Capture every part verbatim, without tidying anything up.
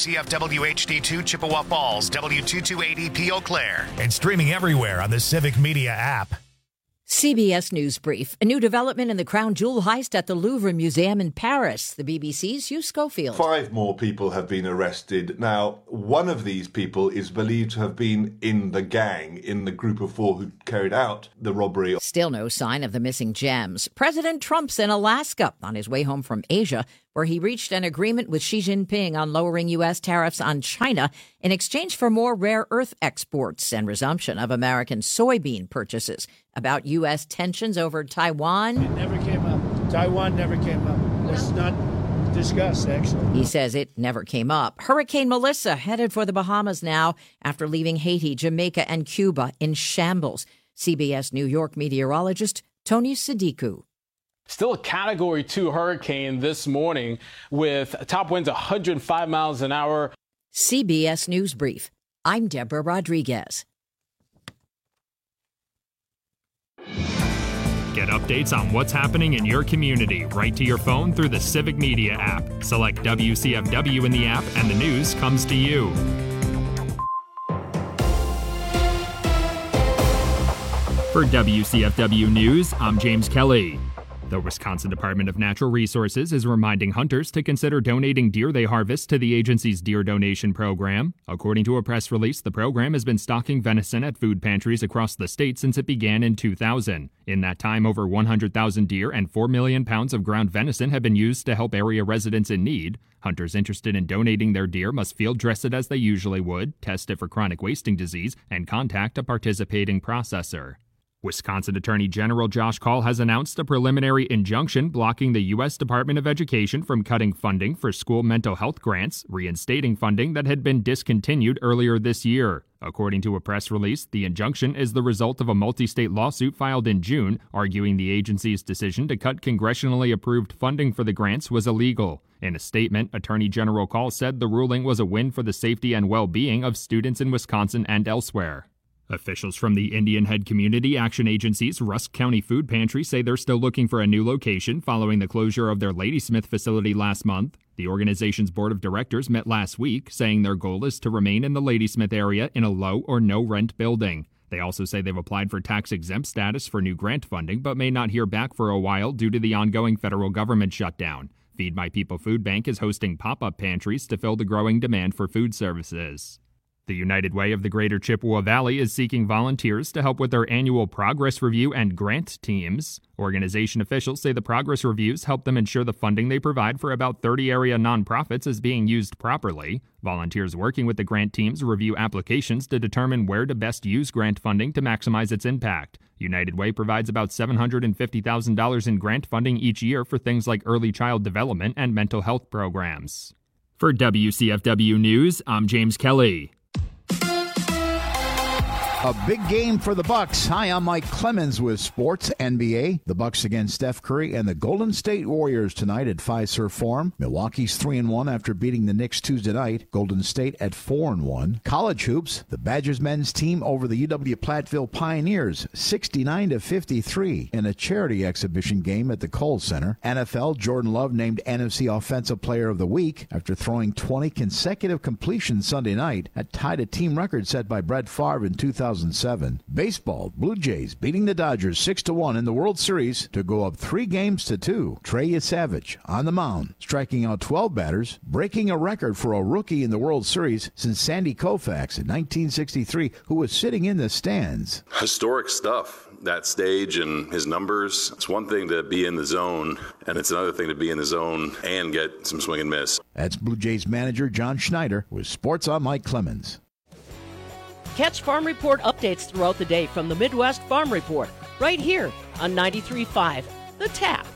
C F W H D two Chippewa Falls, W two two eight E P Eau Claire. And streaming everywhere on the Civic Media app. C B S News Brief. A new development in the crown jewel heist at the Louvre Museum in Paris. The B B C's Hugh Schofield. Five more people have been arrested. Now, one of these people is believed to have been in the gang, in the group of four who carried out the robbery. Still no sign of the missing gems. President Trump's in Alaska on his way home from Asia, where he reached an agreement with Xi Jinping on lowering U S tariffs on China in exchange for more rare earth exports and resumption of American soybean purchases. About U S tensions over Taiwan. It never came up. Taiwan never came up. It was not discussed, actually. He says it never came up. Hurricane Melissa headed for the Bahamas now after leaving Haiti, Jamaica, and Cuba in shambles. C B S New York meteorologist Tony Sadiku. Still a Category two hurricane this morning with top winds one hundred five miles an hour. C B S News Brief. I'm Deborah Rodriguez. Get updates on what's happening in your community right to your phone through the Civic Media app. Select W C F W in the app and the news comes to you. For W C F W News, I'm James Kelly. The Wisconsin Department of Natural Resources is reminding hunters to consider donating deer they harvest to the agency's deer donation program. According to a press release, the program has been stocking venison at food pantries across the state since it began in two thousand. In that time, over one hundred thousand deer and four million pounds of ground venison have been used to help area residents in need. Hunters interested in donating their deer must field dress it as they usually would, test it for chronic wasting disease, and contact a participating processor. Wisconsin Attorney General Josh Kaul has announced a preliminary injunction blocking the U S Department of Education from cutting funding for school mental health grants, reinstating funding that had been discontinued earlier this year. According to a press release, the injunction is the result of a multi-state lawsuit filed in June, arguing the agency's decision to cut congressionally approved funding for the grants was illegal. In a statement, Attorney General Kaul said the ruling was a win for the safety and well-being of students in Wisconsin and elsewhere. Officials from the Indian Head Community Action Agency's Rusk County Food Pantry say they're still looking for a new location following the closure of their Ladysmith facility last month. The organization's board of directors met last week, saying their goal is to remain in the Ladysmith area in a low or no rent building. They also say they've applied for tax-exempt status for new grant funding, but may not hear back for a while due to the ongoing federal government shutdown. Feed My People Food Bank is hosting pop-up pantries to fill the growing demand for food services. The United Way of the Greater Chippewa Valley is seeking volunteers to help with their annual progress review and grant teams. Organization officials say the progress reviews help them ensure the funding they provide for about thirty area nonprofits is being used properly. Volunteers working with the grant teams review applications to determine where to best use grant funding to maximize its impact. United Way provides about seven hundred fifty thousand dollars in grant funding each year for things like early child development and mental health programs. For W C F W News, I'm James Kelly. A big game for the Bucks. Hi, I'm Mike Clemens with Sports N B A. The Bucks against Steph Curry and the Golden State Warriors tonight at Fiserv Forum. Milwaukee's three and one after beating the Knicks Tuesday night. Golden State at four and one. College hoops. The Badgers men's team over the U W Platteville Pioneers, sixty-nine to fifty-three in a charity exhibition game at the Kohl Center. N F L. Jordan Love named N F C Offensive Player of the Week after throwing twenty consecutive completions Sunday night. That tied a team record set by Brett Favre in two thousand seven. Baseball, Blue Jays beating the Dodgers six to one in the World Series to go up three games to two. Trey Savage on the mound, striking out twelve batters, breaking a record for a rookie in the World Series since Sandy Koufax in nineteen sixty-three, who was sitting in the stands. Historic stuff. That stage and his numbers. It's one thing to be in the zone, and it's another thing to be in the zone and get some swing and miss. That's Blue Jays manager John Schneider with Sports on Mike Clemens. Catch Farm Report updates throughout the day from the Midwest Farm Report, right here on ninety-three point five, The Tap.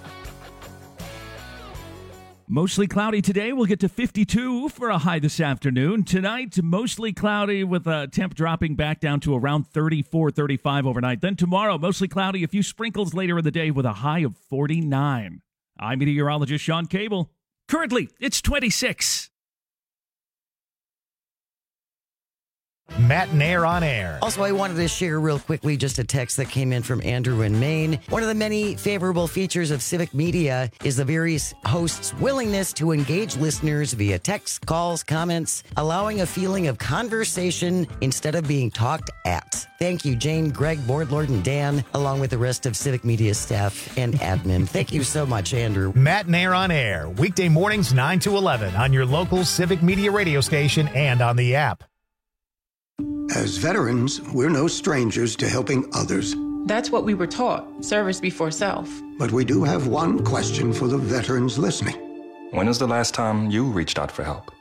Mostly cloudy today. We'll get to fifty-two for a high this afternoon. Tonight, mostly cloudy with a temp dropping back down to around thirty-four, thirty-five overnight. Then tomorrow, mostly cloudy, a few sprinkles later in the day with a high of forty-nine. I'm meteorologist Sean Cable. Currently, it's twenty-six. Matt Nair on air. Also, I wanted to share real quickly just a text that came in from Andrew in Maine. One of the many favorable features of Civic Media is the various hosts' willingness to engage listeners via text, calls, comments, allowing a feeling of conversation instead of being talked at. Thank you, Jane, Greg, Boardlord, and Dan, along with the rest of Civic Media staff and admin. Thank you so much, Andrew. Matt Nair on air, weekday mornings nine to eleven on your local Civic Media radio station and on the app. As veterans, we're no strangers to helping others. That's what we were taught, service before self. But we do have one question for the veterans listening. When was the last time you reached out for help?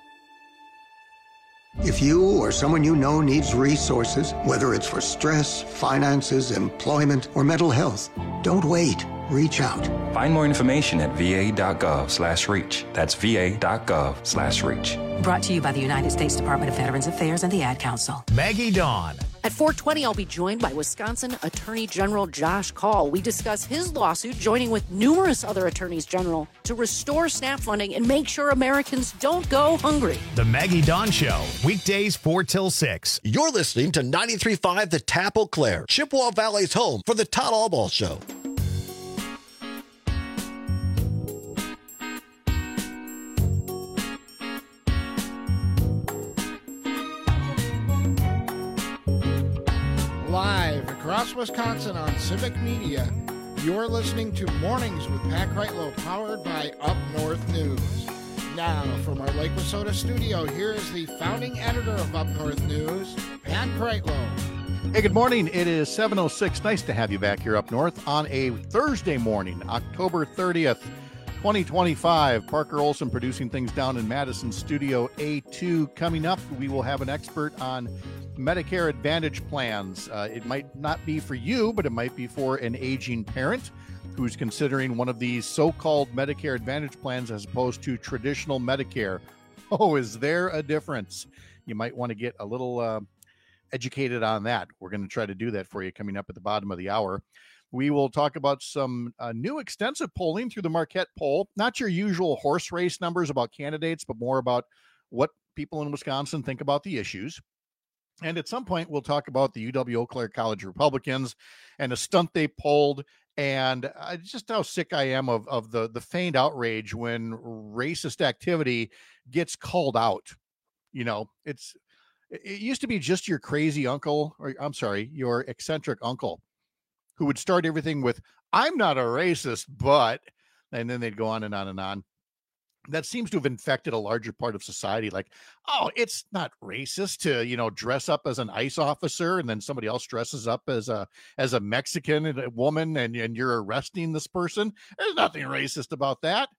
If you or someone you know needs resources, whether it's for stress, finances, employment, or mental health, don't wait. Reach out. Find more information at va.gov slash reach. That's va.gov slash reach. Brought to you by the United States Department of Veterans Affairs and the Ad Council. Maggie Dawn. At four twenty, I'll be joined by Wisconsin Attorney General Josh Kaul. We discuss his lawsuit, joining with numerous other attorneys general to restore SNAP funding and make sure Americans don't go hungry. The Maggie Dawn Show, weekdays four till six. You're listening to ninety-three point five The Tap Eau Claire, Chippewa Valley's home for the Todd Allball Show. Live across Wisconsin on Civic Media, you're listening to Mornings with Pat Kreitlow, powered by Up North News. Now, from our Lake Wissota studio, here is the founding editor of Up North News, Pat Kreitlow. Hey, good morning. It is seven oh six. Nice to have you back here up north on a Thursday morning, October thirtieth, twenty twenty-five. Parker Olson producing things down in Madison Studio A two. Coming up, we will have an expert on Medicare Advantage plans. Uh, it might not be for you, but it might be for an aging parent who's considering one of these so-called Medicare Advantage plans as opposed to traditional Medicare. Oh, is there a difference? You might want to get a little uh, educated on that. We're going to try to do that for you coming up at the bottom of the hour. We will talk about some uh, new extensive polling through the Marquette poll. Not your usual horse race numbers about candidates, but more about what people in Wisconsin think about the issues. And at some point, we'll talk about the U W-Eau Claire College Republicans and a stunt they pulled, and uh, just how sick I am of, of the, the feigned outrage when racist activity gets called out. You know, it's it used to be just your crazy uncle, or I'm sorry, your eccentric uncle, who would start everything with, I'm not a racist, but, and then they'd go on and on and on. That seems to have infected a larger part of society. Like, oh, it's not racist to, you know, dress up as an ICE officer, and then somebody else dresses up as a as a Mexican and a woman, and, and you're arresting this person. There's nothing racist about that.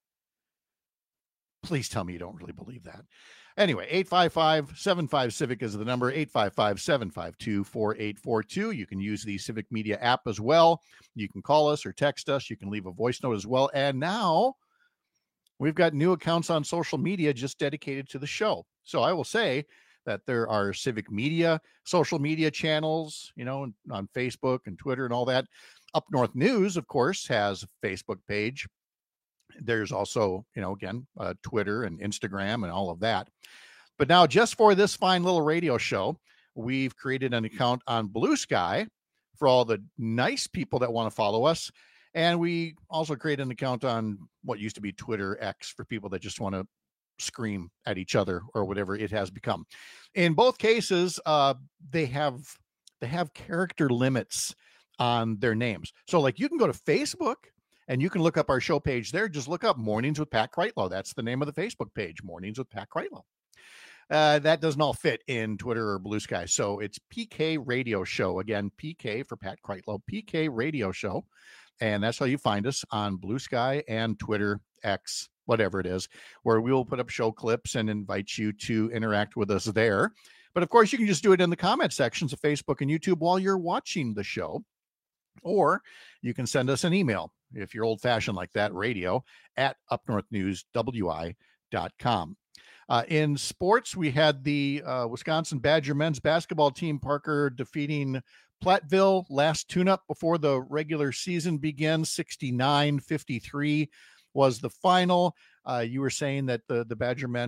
Please tell me you don't really believe that. Anyway, eight five five, seven five, CIVIC is the number, eight five five, seven five two, four eight four two. You can use the Civic Media app as well. You can call us or text us. You can leave a voice note as well. And now we've got new accounts on social media just dedicated to the show. So I will say that there are Civic Media social media channels, you know, on Facebook and Twitter and all that. Up North News, of course, has a Facebook page. There's also, you know, again, uh, Twitter and Instagram and all of that. But now, just for this fine little radio show, we've created an account on Blue Sky for all the nice people that want to follow us. And we also create an account on what used to be Twitter X for people that just want to scream at each other or whatever it has become. In both cases, uh, they have they have character limits on their names. So like you can go to Facebook and you can look up our show page there. Just look up Mornings with Pat Kreitlow. That's the name of the Facebook page, Mornings with Pat Kreitlow. Uh, that doesn't all fit in Twitter or Blue Sky. So it's P K Radio Show. Again, P K for Pat Kreitlow, P K Radio Show. And that's how you find us on Blue Sky and Twitter, X, whatever it is, where we will put up show clips and invite you to interact with us there. But of course, you can just do it in the comment sections of Facebook and YouTube while you're watching the show. Or you can send us an email, if you're old-fashioned like that, radio at up north news w i dot com. Uh, in sports, we had the uh, Wisconsin Badger men's basketball team, Parker, defeating Platteville last tune-up before the regular season begins. sixty-nine fifty-three was the final. Uh, you were saying that the, the Badger men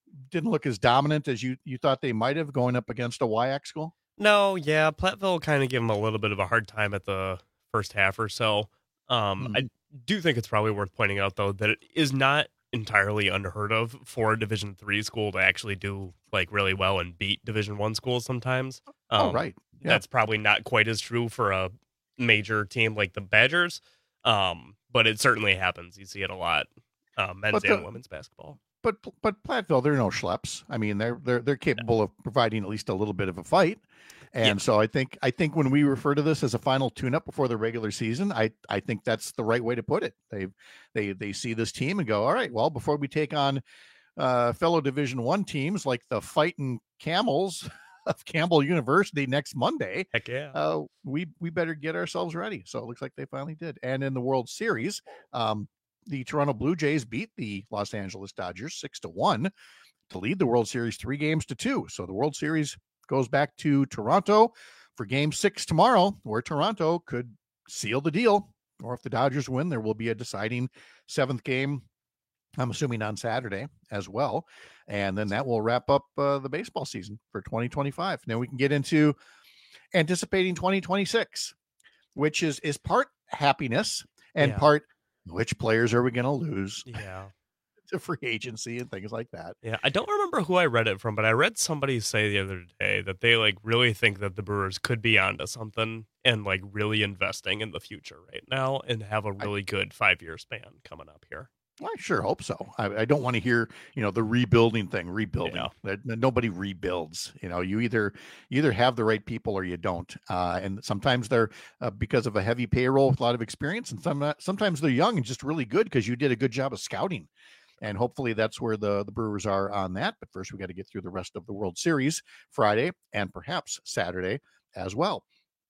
didn't look as dominant as you, you thought they might have going up against a W I A C school? No, yeah, Platteville kind of gave them a little bit of a hard time at the first half or so. Um, mm-hmm. I do think it's probably worth pointing out, though, that it is not entirely unheard of for a Division three school to actually do like really well and beat Division one schools sometimes. Um, oh, right. Yeah. That's probably not quite as true for a major team like the Badgers, um, but it certainly happens. You see it a lot, uh, men's the, and women's basketball. But but Platteville, they're no schleps. I mean, they're they're they're capable of providing at least a little bit of a fight. And yeah. so I think I think when we refer to this as a final tune-up before the regular season, I, I think that's the right way to put it. They they they see this team and go, all right, well, before we take on uh, fellow Division One teams like the Fighting Camels of Campbell University next Monday, heck yeah, uh, we we better get ourselves ready. So it looks like they finally did. And in the World Series, um, the Toronto Blue Jays beat the Los Angeles Dodgers six to one to lead the World Series three games to two. So the World Series goes back to Toronto for game six tomorrow, where Toronto could seal the deal. Or if the Dodgers win, there will be a deciding seventh game, I'm assuming on Saturday as well. And then that will wrap up uh, the baseball season for twenty twenty-five. Now we can get into anticipating twenty twenty-six, which is, is part happiness and yeah. part which players are we going to lose? Yeah. To free agency and things like that. Yeah, I don't remember who I read it from, but I read somebody say the other day that they like really think that the Brewers could be onto something and like really investing in the future right now and have a really I, good five-year span coming up here. I sure hope so. I, I don't want to hear, you know, the rebuilding thing, rebuilding. Yeah. That, nobody rebuilds. You know, you either you either have the right people or you don't. Uh, and sometimes they're uh, because of a heavy payroll with a lot of experience, and some sometimes they're young and just really good because you did a good job of scouting. And hopefully that's where the, the Brewers are on that. But first, we got to get through the rest of the World Series Friday and perhaps Saturday as well.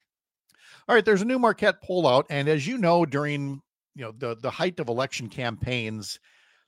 All right, there's a new Marquette poll out. And as you know, during you know the, the height of election campaigns,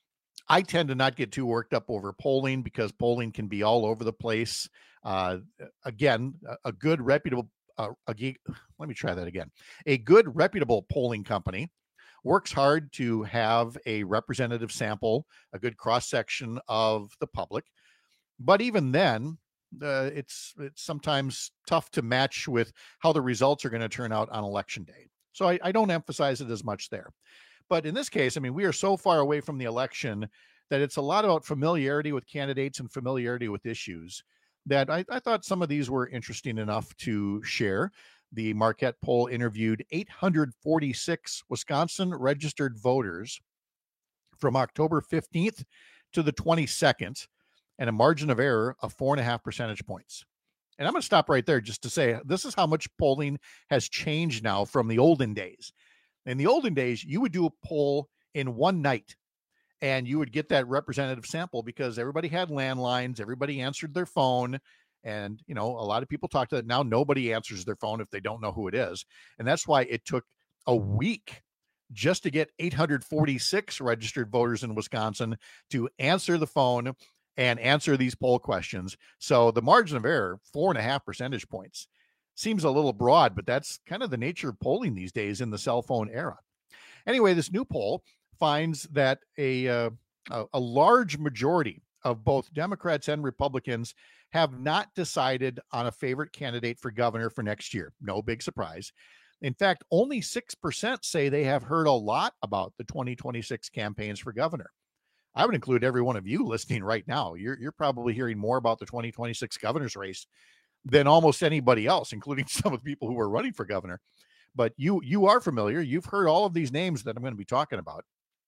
I tend to not get too worked up over polling because polling can be all over the place. Uh, again, a, a good reputable, uh, a, let me try that again. A good reputable polling company works hard to have a representative sample, a good cross-section of the public. But even then, uh, it's it's sometimes tough to match with how the results are going to turn out on election day. So I, I don't emphasize it as much there. But in this case, I mean, we are so far away from the election that it's a lot about familiarity with candidates and familiarity with issues that I, I thought some of these were interesting enough to share. The Marquette poll interviewed eight hundred forty-six Wisconsin registered voters from October fifteenth to the twenty-second, and a margin of error of four and a half percentage points. And I'm going to stop right there just to say this is how much polling has changed now from the olden days. In the olden days, you would do a poll in one night and you would get that representative sample because everybody had landlines, everybody answered their phone. And, you know, a lot of people talk to that. Now nobody answers their phone if they don't know who it is. And that's why it took a week just to get eight hundred forty-six registered voters in Wisconsin to answer the phone and answer these poll questions. So the margin of error, four and a half percentage points, seems a little broad, but that's kind of the nature of polling these days in the cell phone era. Anyway, this new poll finds that a, uh, a, a large majority of both Democrats and Republicans have not decided on a favorite candidate for governor for next year. No big surprise. In fact, only six percent say they have heard a lot about the twenty twenty-six campaigns for governor. I would include every one of you listening right now. You're, you're probably hearing more about the twenty twenty-six governor's race than almost anybody else, including some of the people who are running for governor. But you, you are familiar. You've heard all of these names that I'm going to be talking about.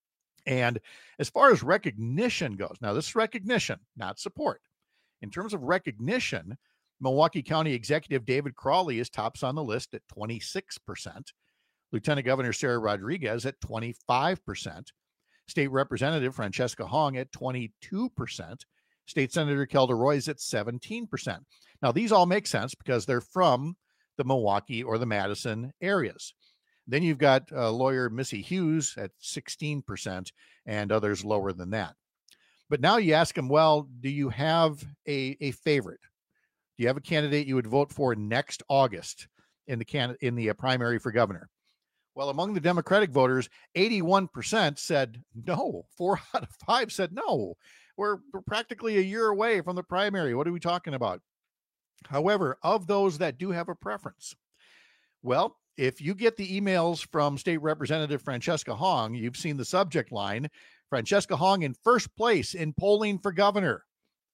And as far as recognition goes, now this is recognition, not support. In terms of recognition, Milwaukee County Executive David Crawley is tops on the list at twenty-six percent. Lieutenant Governor Sarah Rodriguez at twenty-five percent. State Representative Francesca Hong at twenty-two percent. State Senator Kelda Roys at seventeen percent. Now, these all make sense because they're from the Milwaukee or the Madison areas. Then you've got uh, lawyer Missy Hughes at sixteen percent and others lower than that. But now you ask them, well, do you have a, a favorite? Do you have a candidate you would vote for next August in the can in the uh, primary for governor? Well, among the Democratic voters, eighty-one percent said no. Four out of five said no. we're, we're practically a year away from the primary. What are we talking about? However, of those that do have a preference, well, if you get the emails from State Representative Francesca Hong, you've seen the subject line, Francesca Hong in first place in polling for governor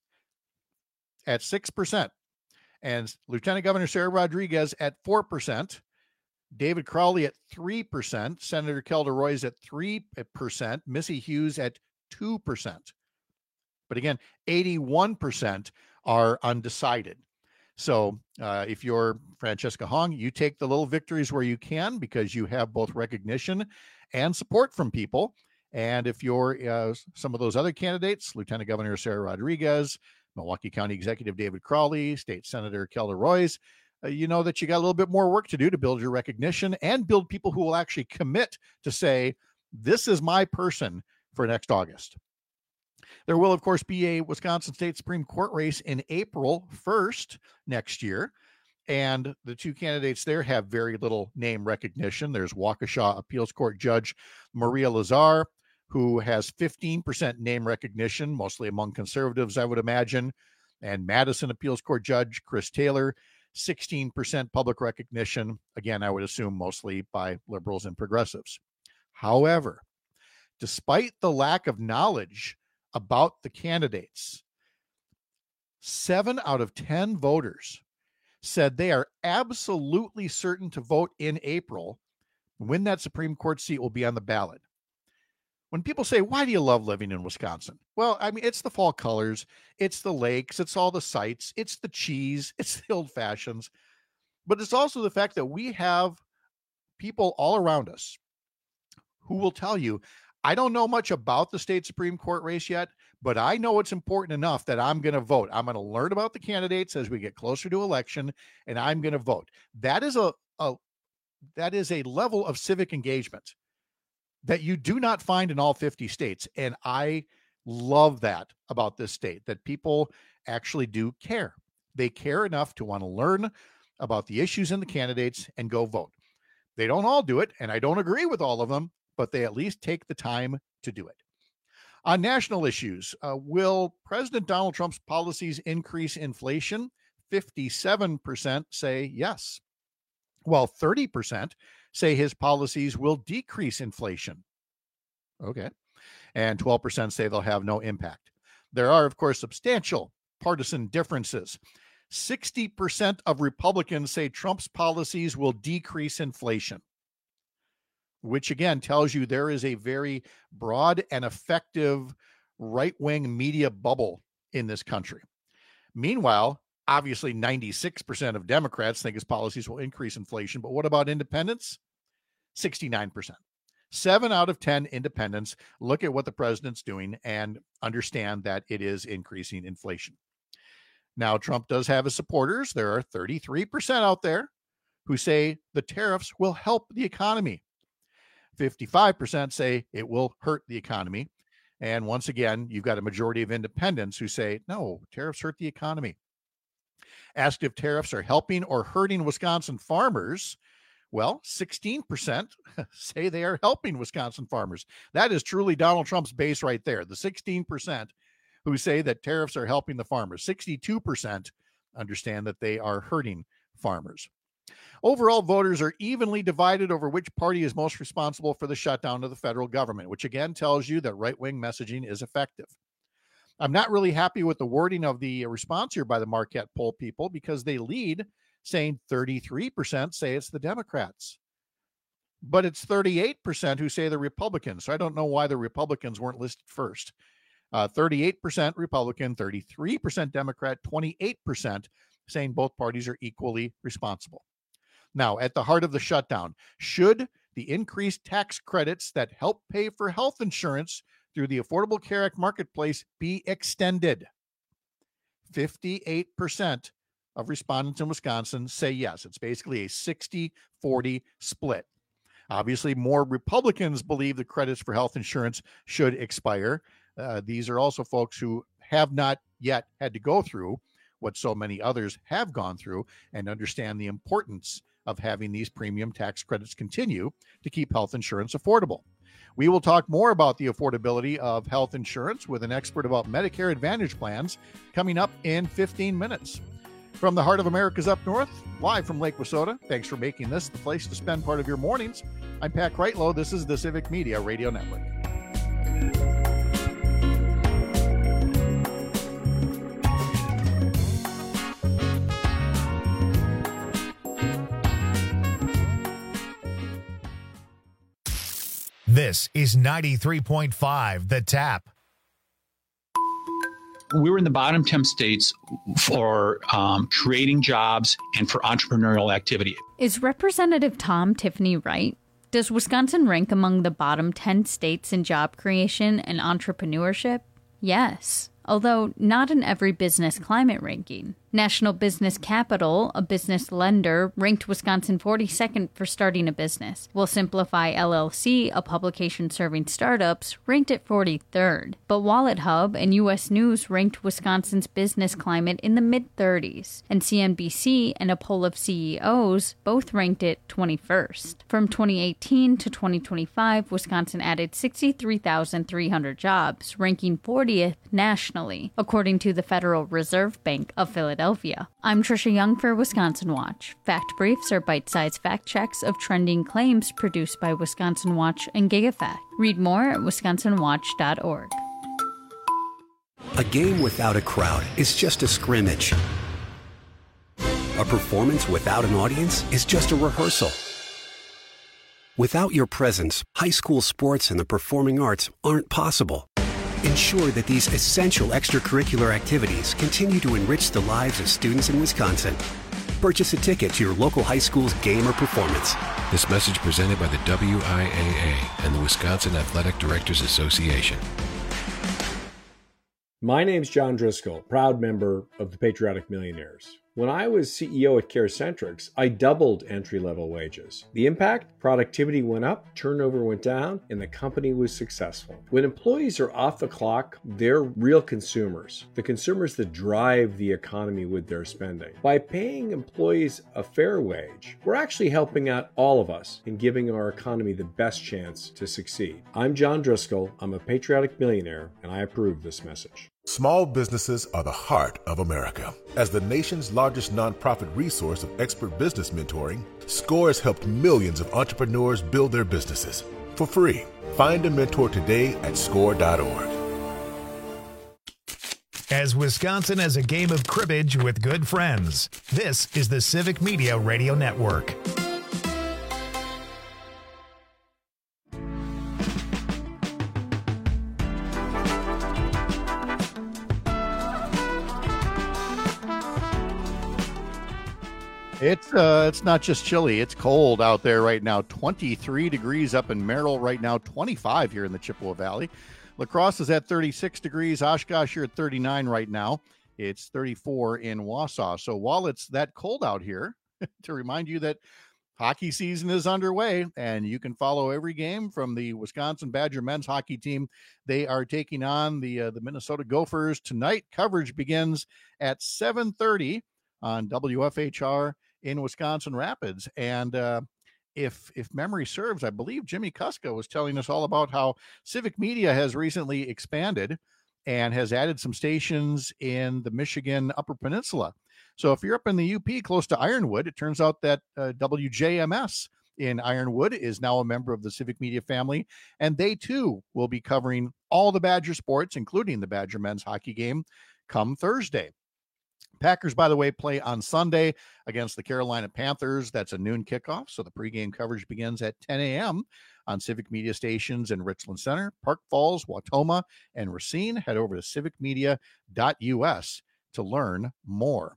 at six percent. And Lieutenant Governor Sarah Rodriguez at four percent. David Crowley at three percent. Senator Kelda Roys at three percent. Missy Hughes at two percent. But again, eighty-one percent are undecided. So uh, if you're Francesca Hong, you take the little victories where you can because you have both recognition and support from people. And if you're uh, some of those other candidates, Lieutenant Governor Sarah Rodriguez, Milwaukee County Executive David Crowley, State Senator Kelda Roys, uh, you know that you got a little bit more work to do to build your recognition and build people who will actually commit to say, this is my person for next August. There will, of course, be a Wisconsin State Supreme Court race in April first next year. And the two candidates there have very little name recognition. There's Waukesha Appeals Court Judge Maria Lazar, who has fifteen percent name recognition, mostly among conservatives, I would imagine. And Madison Appeals Court Judge Chris Taylor, sixteen percent public recognition. Again, I would assume mostly by liberals and progressives. However, despite the lack of knowledge about the candidates, seven out of ten voters said they are absolutely certain to vote in April when that Supreme Court seat will be on the ballot. When people say, why do you love living in Wisconsin? Well, I mean, it's the fall colors, it's the lakes, it's all the sights, it's the cheese, it's the old fashions, but it's also the fact that we have people all around us who will tell you, I don't know much about the state Supreme Court race yet, but I know it's important enough that I'm going to vote. I'm going to learn about the candidates as we get closer to election, and I'm going to vote. That is a, a that is a level of civic engagement that you do not find in all fifty states. And I love that about this state, that people actually do care. They care enough to want to learn about the issues and the candidates and go vote. They don't all do it, and I don't agree with all of them, but they at least take the time to do it. On national issues, uh, will President Donald Trump's policies increase inflation? fifty-seven percent say yes, while thirty percent say his policies will decrease inflation. Okay. And twelve percent say they'll have no impact. There are, of course, substantial partisan differences. sixty percent of Republicans say Trump's policies will decrease inflation, which again tells you there is a very broad and effective right-wing media bubble in this country. Meanwhile, obviously ninety-six percent of Democrats think his policies will increase inflation, but what about independents? sixty-nine percent. Seven out of ten independents look at what the president's doing and understand that it is increasing inflation. Now, Trump does have his supporters. There are thirty-three percent out there who say the tariffs will help the economy. fifty-five percent say it will hurt the economy. And once again, you've got a majority of independents who say, no, tariffs hurt the economy. Asked if tariffs are helping or hurting Wisconsin farmers, well, sixteen percent say they are helping Wisconsin farmers. That is truly Donald Trump's base right there. The sixteen percent who say that tariffs are helping the farmers. sixty-two percent understand that they are hurting farmers. Overall, voters are evenly divided over which party is most responsible for the shutdown of the federal government, which again tells you that right-wing messaging is effective. I'm not really happy with the wording of the response here by the Marquette poll people because they lead saying thirty-three percent say it's the Democrats, but it's thirty-eight percent who say the Republicans. So I don't know why the Republicans weren't listed first. Uh, thirty-eight percent Republican, thirty-three percent Democrat, twenty-eight percent saying both parties are equally responsible. Now, at the heart of the shutdown, should the increased tax credits that help pay for health insurance through the Affordable Care Act marketplace be extended? fifty-eight percent of respondents in Wisconsin say yes. It's basically a sixty forty split. Obviously, more Republicans believe the credits for health insurance should expire. Uh, these are also folks who have not yet had to go through what so many others have gone through and understand the importance of having these premium tax credits continue to keep health insurance affordable. We will talk more about the affordability of health insurance with an expert about Medicare Advantage plans coming up in fifteen minutes. From the heart of America's Up North, live from Lake Wissota, thanks for making this the place to spend part of your mornings. I'm Pat Kreitlow. This is the Civic Media Radio Network. This is ninety-three point five The Tap. We were in the bottom ten states for um, creating jobs and for entrepreneurial activity. Is Representative Tom Tiffany right? Does Wisconsin rank among the bottom ten states in job creation and entrepreneurship? Yes, although not in every business climate ranking. National Business Capital, a business lender, ranked Wisconsin forty-second for starting a business, while Simplify L L C, a publication serving startups, ranked it forty-third. But Wallet Hub and U S News ranked Wisconsin's business climate in the mid-thirties, and C N B C and a poll of C E Os both ranked it twenty-first. From twenty eighteen to twenty twenty-five, Wisconsin added sixty-three thousand three hundred jobs, ranking fortieth nationally, according to the Federal Reserve Bank of Philadelphia. Philadelphia. I'm Trisha Young for Wisconsin Watch. Fact Briefs are bite-sized fact checks of trending claims produced by Wisconsin Watch and GigaFact. Read more at wisconsin watch dot org. A game without a crowd is just a scrimmage. A performance without an audience is just a rehearsal. Without your presence, high school sports and the performing arts aren't possible. Ensure that these essential extracurricular activities continue to enrich the lives of students in Wisconsin. Purchase a ticket to your local high school's game or performance. This message presented by the W I A A and the Wisconsin Athletic Directors Association. My name's John Driscoll, proud member of the Patriotic Millionaires. When I was C E O at CareCentrix, I doubled entry-level wages. The impact? Productivity went up, turnover went down, and the company was successful. When employees are off the clock, they're real consumers, the consumers that drive the economy with their spending. By paying employees a fair wage, we're actually helping out all of us in giving our economy the best chance to succeed. I'm John Driscoll, I'm a patriotic millionaire, and I approve this message. Small businesses are the heart of America. As the nation's largest nonprofit resource of expert business mentoring, SCORE has helped millions of entrepreneurs build their businesses for free. Find a mentor today at score dot org. As Wisconsin has a game of cribbage with good friends, this is the Civic Media Radio Network. It's uh, it's not just chilly. It's cold out there right now. twenty-three degrees up in Merrill right now. twenty-five here in the Chippewa Valley. La Crosse is at thirty-six degrees. Oshkosh, you're at thirty-nine right now. It's thirty-four in Wausau. So while it's that cold out here, to remind you that hockey season is underway, and you can follow every game from the Wisconsin Badger men's hockey team. They are taking on the uh, the Minnesota Gophers tonight. Coverage begins at seven thirty on W F H R in Wisconsin Rapids. And uh, if if memory serves, I believe Jimmy Kuska was telling us all about how Civic Media has recently expanded and has added some stations in the Michigan Upper Peninsula. So if you're up in the U P close to Ironwood, it turns out that uh, W J M S in Ironwood is now a member of the Civic Media family, and they too will be covering all the Badger sports, including the Badger men's hockey game, come Thursday. Packers, by the way, play on Sunday against the Carolina Panthers. That's a noon kickoff, so the pregame coverage begins at ten a.m. on Civic Media stations in Richland Center, Park Falls, Wautoma, and Racine. Head over to civic media dot u s to learn more.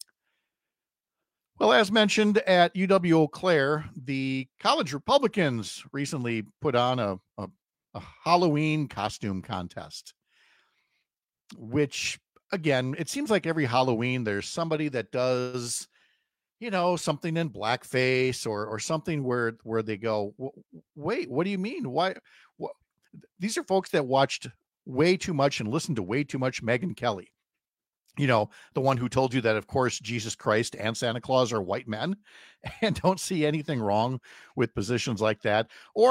Well, as mentioned at U W Eau Claire, the College Republicans recently put on a, a, a Halloween costume contest, which, again, it seems like every Halloween there's somebody that does, you know, something in blackface or or something where where they go, wait, what do you mean? Why? What? These are folks that watched way too much and listened to way too much Megyn Kelly. You know, the one who told you that, of course, Jesus Christ and Santa Claus are white men, and don't see anything wrong with positions like that. Or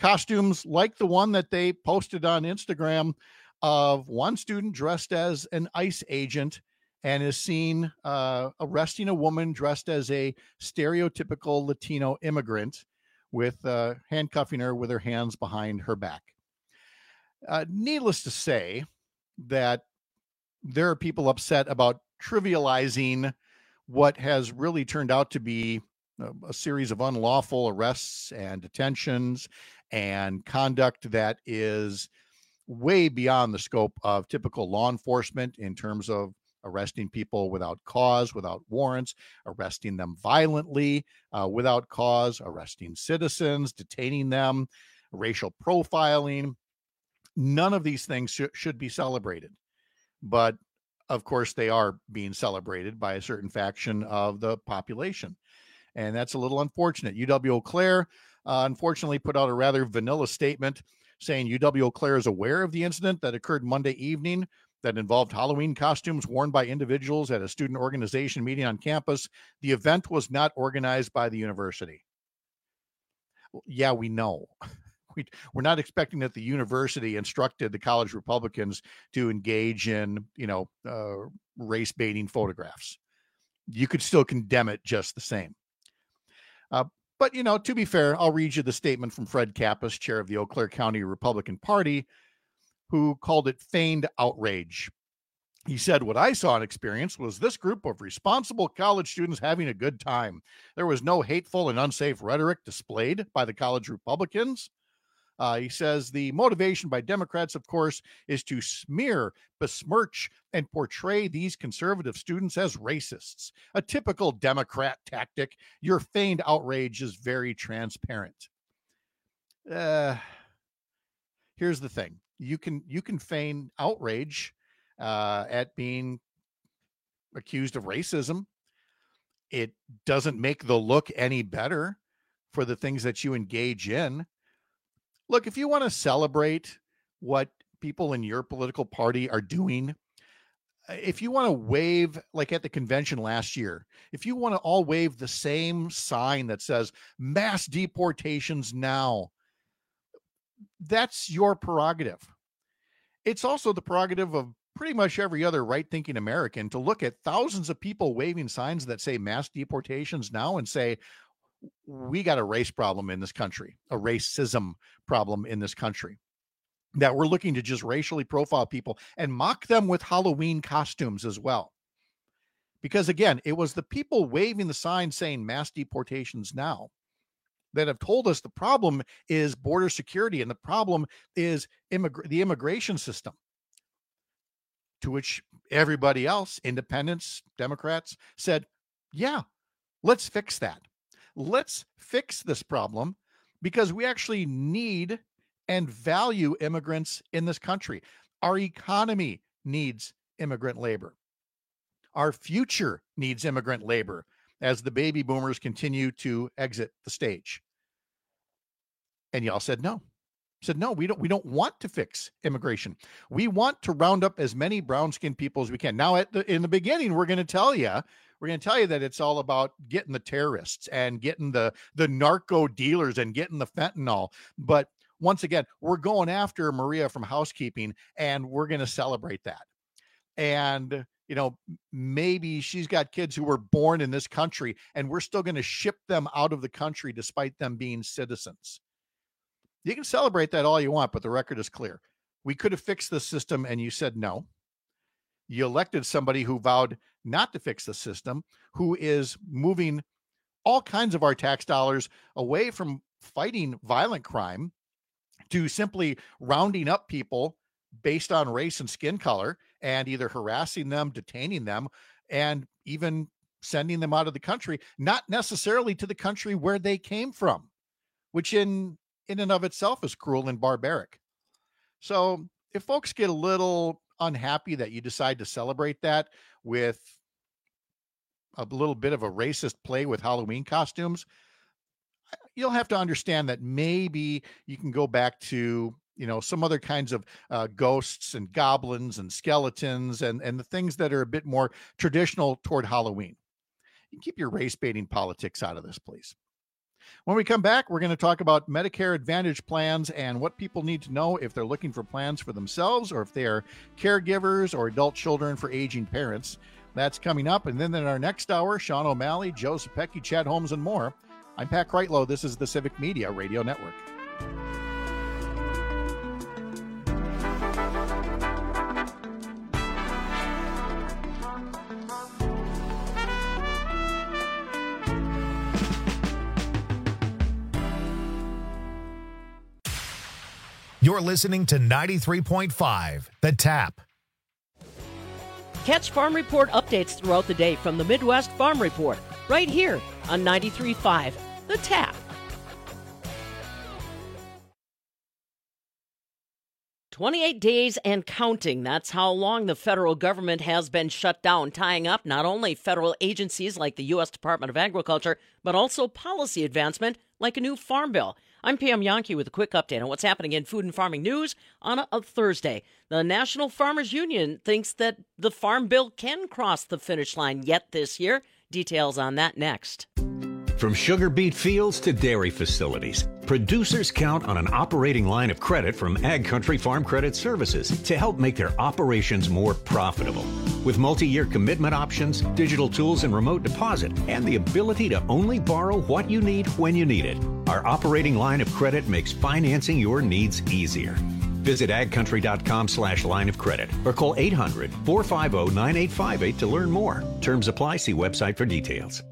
costumes like the one that they posted on Instagram of one student dressed as an ICE agent and is seen uh, arresting a woman dressed as a stereotypical Latino immigrant with uh, handcuffing her with her hands behind her back. Uh, needless to say that there are people upset about trivializing what has really turned out to be a, a series of unlawful arrests and detentions and conduct that is way beyond the scope of typical law enforcement in terms of arresting people without cause, without warrants, arresting them violently, uh, without cause, arresting citizens, detaining them, racial profiling. None of these things sh- should be celebrated. But of course, they are being celebrated by a certain faction of the population. And that's a little unfortunate. U W Eau Claire, uh, unfortunately, put out a rather vanilla statement saying U W Eau Claire is aware of the incident that occurred Monday evening that involved Halloween costumes worn by individuals at a student organization meeting on campus. The event was not organized by the university. Well, yeah, we know. We, we're not expecting that the university instructed the college Republicans to engage in, you know, uh, race baiting photographs. You could still condemn it just the same. Uh, but, you know, to be fair, I'll read you the statement from Fred Kappas, chair of the Eau Claire County Republican Party, who called it feigned outrage. He said, "What I saw and experienced was this group of responsible college students having a good time. There was no hateful and unsafe rhetoric displayed by the college Republicans." Uh, he says the motivation by Democrats, of course, is to smear, besmirch, and portray these conservative students as racists. A typical Democrat tactic. Your feigned outrage is very transparent. Uh, here's the thing. You can you can feign outrage uh, at being accused of racism. It doesn't make the look any better for the things that you engage in. Look, if you want to celebrate what people in your political party are doing, if you want to wave, like at the convention last year, if you want to all wave the same sign that says mass deportations now, that's your prerogative. It's also the prerogative of pretty much every other right-thinking American to look at thousands of people waving signs that say mass deportations now and say, we got a race problem in this country, a racism problem in this country, that we're looking to just racially profile people and mock them with Halloween costumes as well. Because again, it was the people waving the sign saying mass deportations now that have told us the problem is border security and the problem is immig- the immigration system. To which everybody else, independents, Democrats, said, yeah, let's fix that. Let's fix this problem because we actually need and value immigrants in this country. Our economy needs immigrant labor. Our future needs immigrant labor as the baby boomers continue to exit the stage. And y'all said no. Said no, we don't we don't want to fix immigration. We want to round up as many brown-skinned people as we can. Now, at the, in the beginning, we're going to tell you, we're going to tell you that it's all about getting the terrorists and getting the, the narco dealers and getting the fentanyl. But once again, we're going after Maria from housekeeping, and we're going to celebrate that. And, you know, maybe she's got kids who were born in this country, and we're still going to ship them out of the country despite them being citizens. You can celebrate that all you want, but the record is clear. We could have fixed the system, and you said no. You elected somebody who vowed not to fix the system, who is moving all kinds of our tax dollars away from fighting violent crime to simply rounding up people based on race and skin color and either harassing them, detaining them, and even sending them out of the country, not necessarily to the country where they came from, which in in and of itself is cruel and barbaric. So if folks get a little unhappy that you decide to celebrate that with a little bit of a racist play with Halloween costumes, you'll have to understand that maybe you can go back to, you know, some other kinds of uh, ghosts and goblins and skeletons and, and the things that are a bit more traditional toward Halloween. You keep your race baiting politics out of this, please. When we come back, we're going to talk about Medicare Advantage plans and what people need to know if they're looking for plans for themselves or if they are caregivers or adult children for aging parents. That's coming up. And then in our next hour, Sean O'Malley, Joe Zepecki, Chad Holmes, and more. I'm Pat Kreitlow. This is the Civic Media Radio Network. You're listening to ninety-three point five, The Tap. Catch Farm Report updates throughout the day from the Midwest Farm Report, right here on ninety-three point five, The Tap. twenty-eight days and counting. That's how long the federal government has been shut down, tying up not only federal agencies like the U S Department of Agriculture, but also policy advancement like a new farm bill. I'm Pam Yonke with a quick update on what's happening in food and farming news on a, a Thursday. The National Farmers Union thinks that the farm bill can cross the finish line yet this year. Details on that next. From sugar beet fields to dairy facilities, producers count on an operating line of credit from Ag Country Farm Credit Services to help make their operations more profitable. With multi-year commitment options, digital tools and remote deposit, and the ability to only borrow what you need when you need it, our operating line of credit makes financing your needs easier. Visit agcountry.com slash line of credit or call eight hundred, four five zero, nine eight five eight to learn more. Terms apply. See website for details.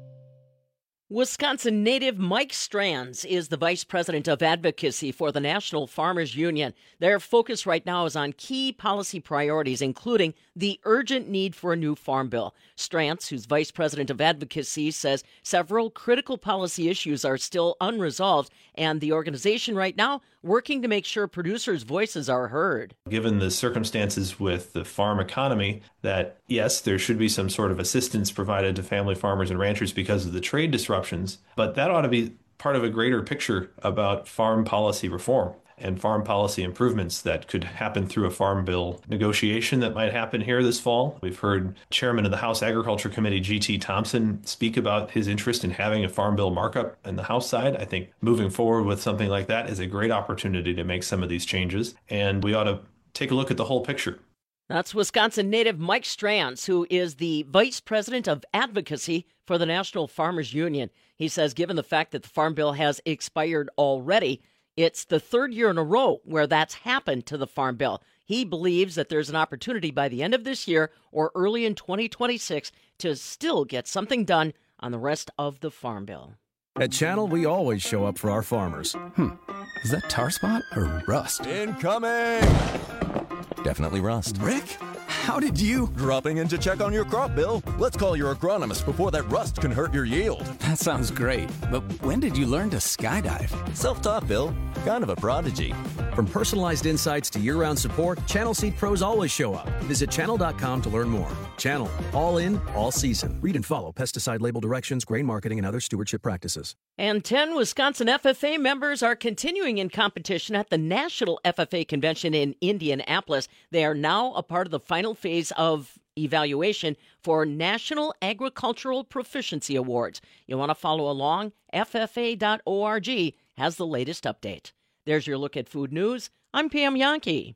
Wisconsin native Mike Strands is the vice president of advocacy for the National Farmers Union. Their focus right now is on key policy priorities, including the urgent need for a new farm bill. Strands, who's vice president of advocacy, says several critical policy issues are still unresolved, and the organization right now working to make sure producers' voices are heard. Given the circumstances with the farm economy, that yes, there should be some sort of assistance provided to family farmers and ranchers because of the trade disruptions, but that ought to be part of a greater picture about farm policy reform and farm policy improvements that could happen through a farm bill negotiation that might happen here this fall. We've heard Chairman of the House Agriculture Committee, G T Thompson, speak about his interest in having a farm bill markup in the House side. I think moving forward with something like that is a great opportunity to make some of these changes, and we ought to take a look at the whole picture. That's Wisconsin native Mike Strands, who is the vice president of advocacy for the National Farmers Union. He says given the fact that the farm bill has expired already, it's the third year in a row where that's happened to the farm bill. He believes that there's an opportunity by the end of this year or early in twenty twenty-six to still get something done on the rest of the farm bill. At Channel, we always show up for our farmers. Hmm, is that tar spot or rust? Incoming! Definitely rust. Rick, how did you... Dropping in to check on your crop, Bill. Let's call your agronomist before that rust can hurt your yield. That sounds great, but when did you learn to skydive? Self-taught, Bill. Kind of a prodigy. From personalized insights to year-round support, Channel Seed pros always show up. Visit channel dot com to learn more. Channel, all in, all season. Read and follow pesticide label directions, grain marketing, and other stewardship practices. And ten Wisconsin F F A members are continuing in competition at the National F F A Convention in Indianapolis. They are now a part of the final phase of evaluation for National Agricultural Proficiency Awards. You want to follow along? F F A dot org has the latest update. There's your look at food news. I'm Pam Yonke.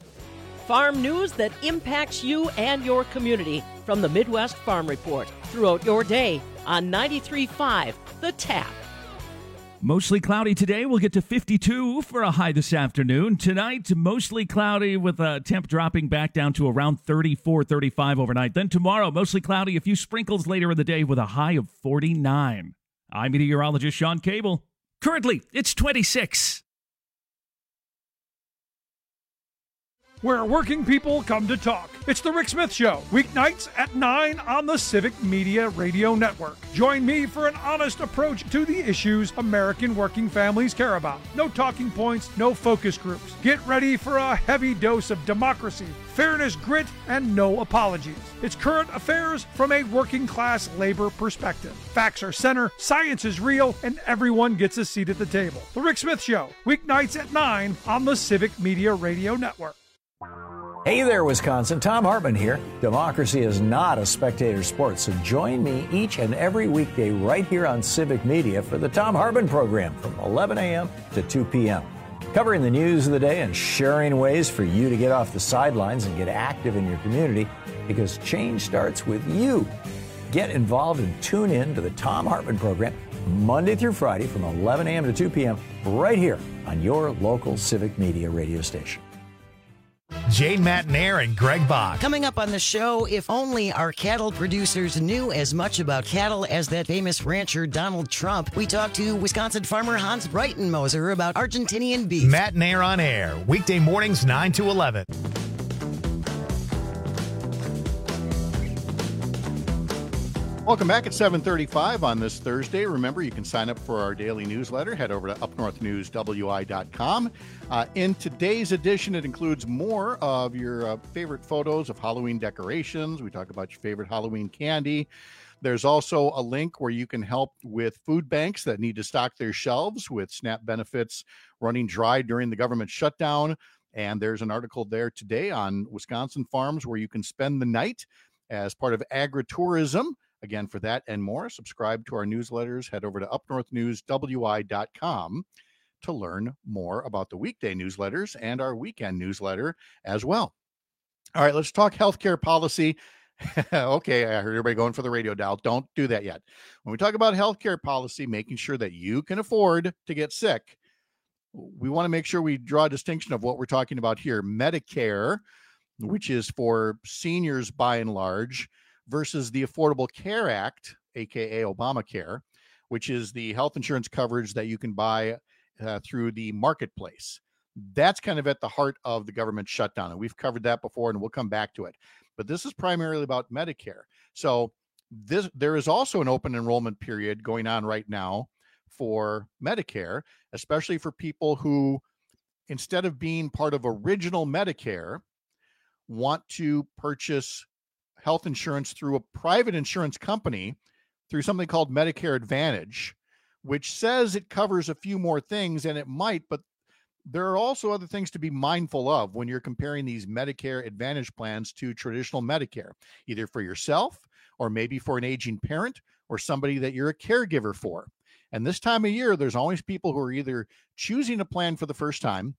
Farm news that impacts you and your community from the Midwest Farm Report throughout your day on ninety-three point five, The Tap. Mostly cloudy today. We'll get to fifty-two for a high this afternoon. Tonight, mostly cloudy with a temp dropping back down to around thirty-four, thirty-five overnight. Then tomorrow, mostly cloudy, a few sprinkles later in the day with a high of forty-nine. I'm meteorologist Sean Cable. Currently, it's twenty-six. Where working people come to talk. It's The Rick Smith Show, weeknights at nine on the Civic Media Radio Network. Join me for an honest approach to the issues American working families care about. No talking points, no focus groups. Get ready for a heavy dose of democracy, fairness, grit, and no apologies. It's current affairs from a working class labor perspective. Facts are center, science is real, and everyone gets a seat at the table. The Rick Smith Show, weeknights at nine on the Civic Media Radio Network. Hey there, Wisconsin. Tom Hartman here. Democracy is not a spectator sport, so join me each and every weekday right here on Civic Media for the Tom Hartman program from eleven a.m. to two p.m. Covering the news of the day and sharing ways for you to get off the sidelines and get active in your community, because change starts with you. Get involved and tune in to the Tom Hartman program Monday through Friday from eleven a.m. to two p.m. right here on your local Civic Media radio station. Jane Matnair and Greg Bach. Coming up on the show, if only our cattle producers knew as much about cattle as that famous rancher Donald Trump. We talk to Wisconsin farmer Hans Breitenmoser about Argentinian beef. Matnair on air, weekday mornings nine to eleven. Welcome back at seven thirty-five on this Thursday. Remember, you can sign up for our daily newsletter. Head over to up north news w i dot com. Uh, in today's edition, it includes more of your uh, favorite photos of Halloween decorations. We talk about your favorite Halloween candy. There's also a link where you can help with food banks that need to stock their shelves with SNAP benefits running dry during the government shutdown. And there's an article there today on Wisconsin farms where you can spend the night as part of agritourism. Again, for that and more, subscribe to our newsletters. Head over to up north news w i dot com to learn more about the weekday newsletters and our weekend newsletter as well. All right, let's talk healthcare policy. Okay, I heard everybody going for the radio dial. Don't do that yet. When we talk about healthcare policy, making sure that you can afford to get sick, we want to make sure we draw a distinction of what we're talking about here. Medicare, which is for seniors by and large, versus the Affordable Care Act, aka Obamacare, which is the health insurance coverage that you can buy uh, through the marketplace. That's kind of at the heart of the government shutdown, and we've covered that before, and we'll come back to it. But this is primarily about Medicare. So this, there is also an open enrollment period going on right now for Medicare, especially for people who, instead of being part of original Medicare, want to purchase health insurance through a private insurance company through something called Medicare Advantage, which says it covers a few more things, and it might, but there are also other things to be mindful of when you're comparing these Medicare Advantage plans to traditional Medicare, either for yourself or maybe for an aging parent or somebody that you're a caregiver for. And this time of year, there's always people who are either choosing a plan for the first time,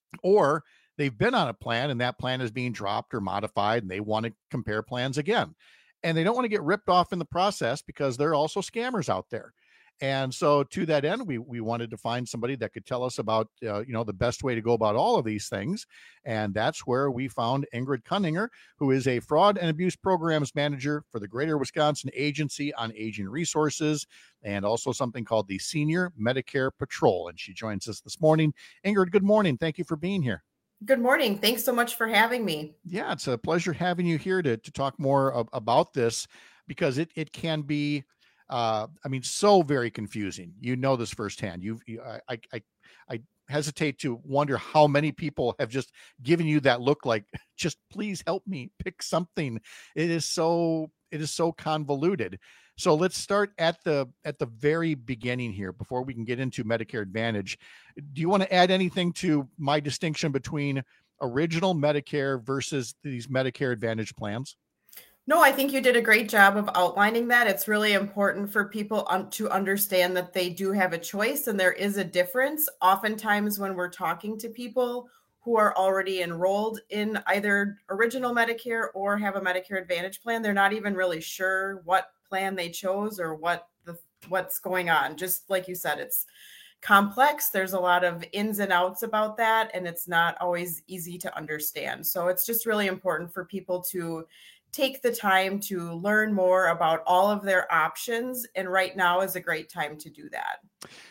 or they've been on a plan and that plan is being dropped or modified and they want to compare plans again. And they don't want to get ripped off in the process because there are also scammers out there. And so to that end, we we wanted to find somebody that could tell us about, uh, you know, the best way to go about all of these things. And that's where we found Ingrid Cunninger, who is a fraud and abuse programs manager for the Greater Wisconsin Agency on Aging Resources, and also something called the Senior Medicare Patrol. And she joins us this morning. Ingrid, good morning. Thank you for being here. Good morning. Thanks so much for having me. Yeah, it's a pleasure having you here to, to talk more of, about this, because it, it can be, uh, I mean, so very confusing. You know this firsthand. You've, you, I, I, I hesitate to wonder how many people have just given you that look like, just please help me pick something. It is so, it is so convoluted. So let's start at the at the very beginning here before we can get into Medicare Advantage. Do you want to add anything to my distinction between original Medicare versus these Medicare Advantage plans? No, I think you did a great job of outlining that. It's really important for people un- to understand that they do have a choice and there is a difference. Oftentimes when we're talking to people who are already enrolled in either original Medicare or have a Medicare Advantage plan, they're not even really sure what plan they chose or what the what's going on. Just like you said, it's complex. There's a lot of ins and outs about that, and it's not always easy to understand. So it's just really important for people to take the time to learn more about all of their options. And right now is a great time to do that.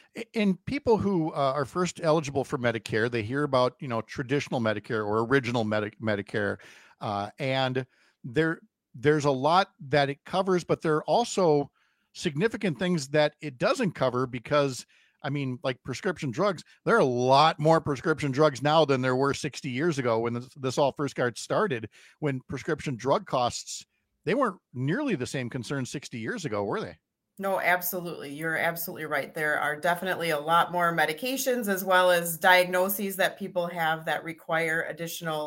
And people who uh, are first eligible for Medicare, they hear about, you know, traditional Medicare or original Medi- Medicare, uh, and there there's a lot that it covers, but there are also significant things that it doesn't cover because, I mean, like prescription drugs, there are a lot more prescription drugs now than there were sixty years ago when this, this all first got started, when prescription drug costs, they weren't nearly the same concern sixty years ago, were they? No, absolutely. You're absolutely right. There are definitely a lot more medications as well as diagnoses that people have that require additional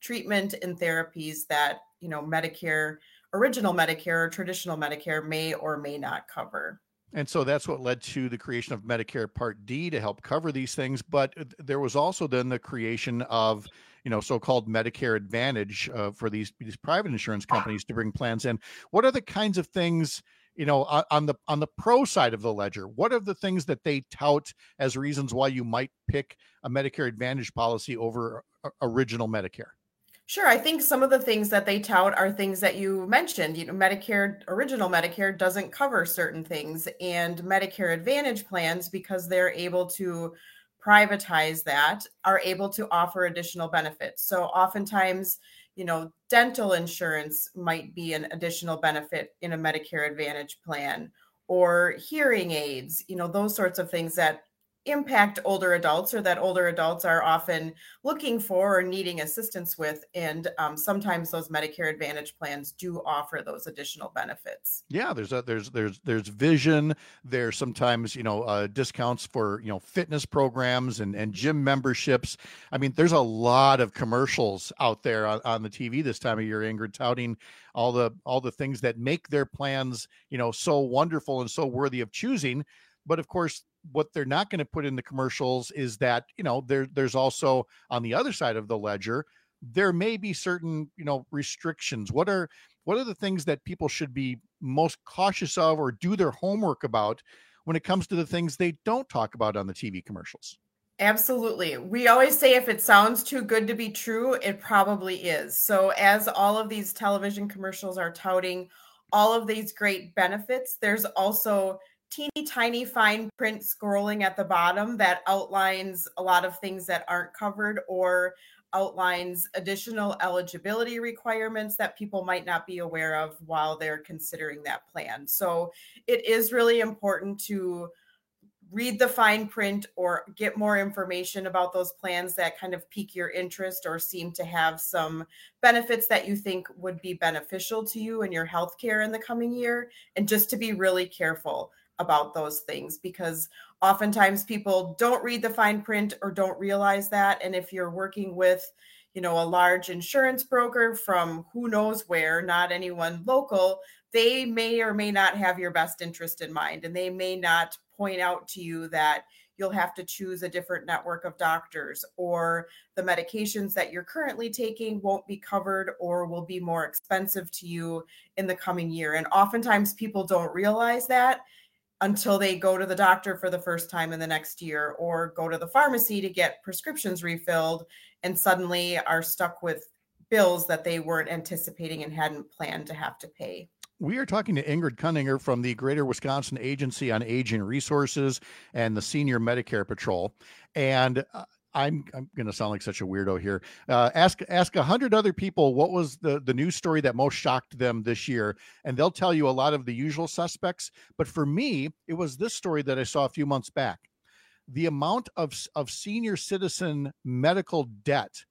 treatment and therapies that, you know, Medicare, original Medicare or traditional Medicare may or may not cover. And so that's what led to the creation of Medicare Part D to help cover these things. But there was also then the creation of, you know, so-called Medicare Advantage uh, for these, these private insurance companies to bring plans in. What are the kinds of things, you know, on the on the pro side of the ledger? What are the things that they tout as reasons why you might pick a Medicare Advantage policy over original Medicare? Sure. I think some of the things that they tout are things that you mentioned. You know, Medicare, original Medicare doesn't cover certain things, and Medicare Advantage plans, because they're able to privatize that, are able to offer additional benefits. So oftentimes, you know, dental insurance might be an additional benefit in a Medicare Advantage plan, or hearing aids, you know, those sorts of things that impact older adults, or that older adults are often looking for or needing assistance with. And um, sometimes those Medicare Advantage plans do offer those additional benefits. Yeah, there's a, there's there's there's vision. There's sometimes, you know, uh, discounts for, you know, fitness programs and and gym memberships. I mean, there's a lot of commercials out there on, on the T V this time of year, Ingrid, touting all the all the things that make their plans, you know, so wonderful and so worthy of choosing. But of course, what they're not going to put in the commercials is that, you know, there, there's also on the other side of the ledger, there may be certain, you know, restrictions. What are, what are the things that people should be most cautious of or do their homework about when it comes to the things they don't talk about on the T V commercials? Absolutely. We always say if it sounds too good to be true, it probably is. So as all of these television commercials are touting all of these great benefits, there's also teeny tiny fine print scrolling at the bottom that outlines a lot of things that aren't covered, or outlines additional eligibility requirements that people might not be aware of while they're considering that plan. So it is really important to read the fine print or get more information about those plans that kind of pique your interest or seem to have some benefits that you think would be beneficial to you in your healthcare in the coming year, and just to be really careful about those things, because oftentimes people don't read the fine print or don't realize that. And if you're working with, you know, a large insurance broker from who knows where, not anyone local, they may or may not have your best interest in mind. And they may not point out to you that you'll have to choose a different network of doctors, or the medications that you're currently taking won't be covered or will be more expensive to you in the coming year. And oftentimes people don't realize that until they go to the doctor for the first time in the next year, or go to the pharmacy to get prescriptions refilled, and suddenly are stuck with bills that they weren't anticipating and hadn't planned to have to pay. We are talking to Ingrid Cunninger from the Greater Wisconsin Agency on Aging Resources and the Senior Medicare Patrol. And uh, I'm I'm going to sound like such a weirdo here. Uh, ask ask a hundred other people what was the, the news story that most shocked them this year, and they'll tell you a lot of the usual suspects. But for me, it was this story that I saw a few months back. The amount of, of senior citizen medical debt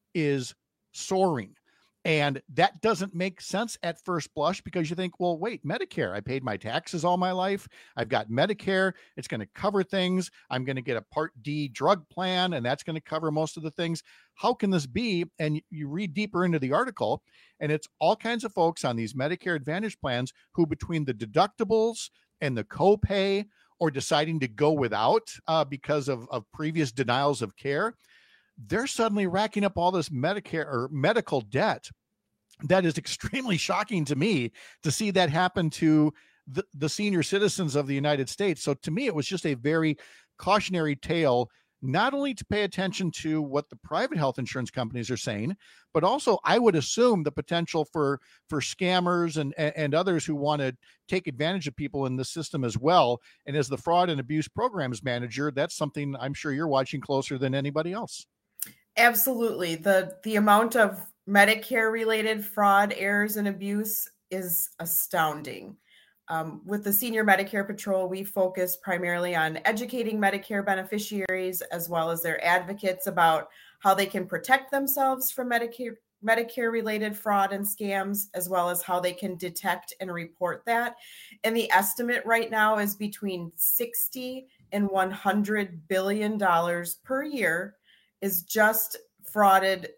is soaring. And that doesn't make sense at first blush, because you think, well, wait, Medicare, I paid my taxes all my life. I've got Medicare. It's going to cover things. I'm going to get a Part D drug plan, and that's going to cover most of the things. How can this be? And you read deeper into the article, and it's all kinds of folks on these Medicare Advantage plans who, between the deductibles and the copay, or deciding to go without uh, because of, of previous denials of care, they're suddenly racking up all this Medicare or medical debt. That is extremely shocking to me to see that happen to the, the senior citizens of the United States. So to me, it was just a very cautionary tale, not only to pay attention to what the private health insurance companies are saying, but also I would assume the potential for, for scammers and, and others who want to take advantage of people in the system as well. And as the fraud and abuse programs manager, that's something I'm sure you're watching closer than anybody else. Absolutely. The the amount of Medicare related fraud, errors, and abuse is astounding. Um, with the Senior Medicare Patrol, we focus primarily on educating Medicare beneficiaries as well as their advocates about how they can protect themselves from Medicare Medicare related fraud and scams, as well as how they can detect and report that. And the estimate right now is between sixty and one hundred billion dollars per year is just frauded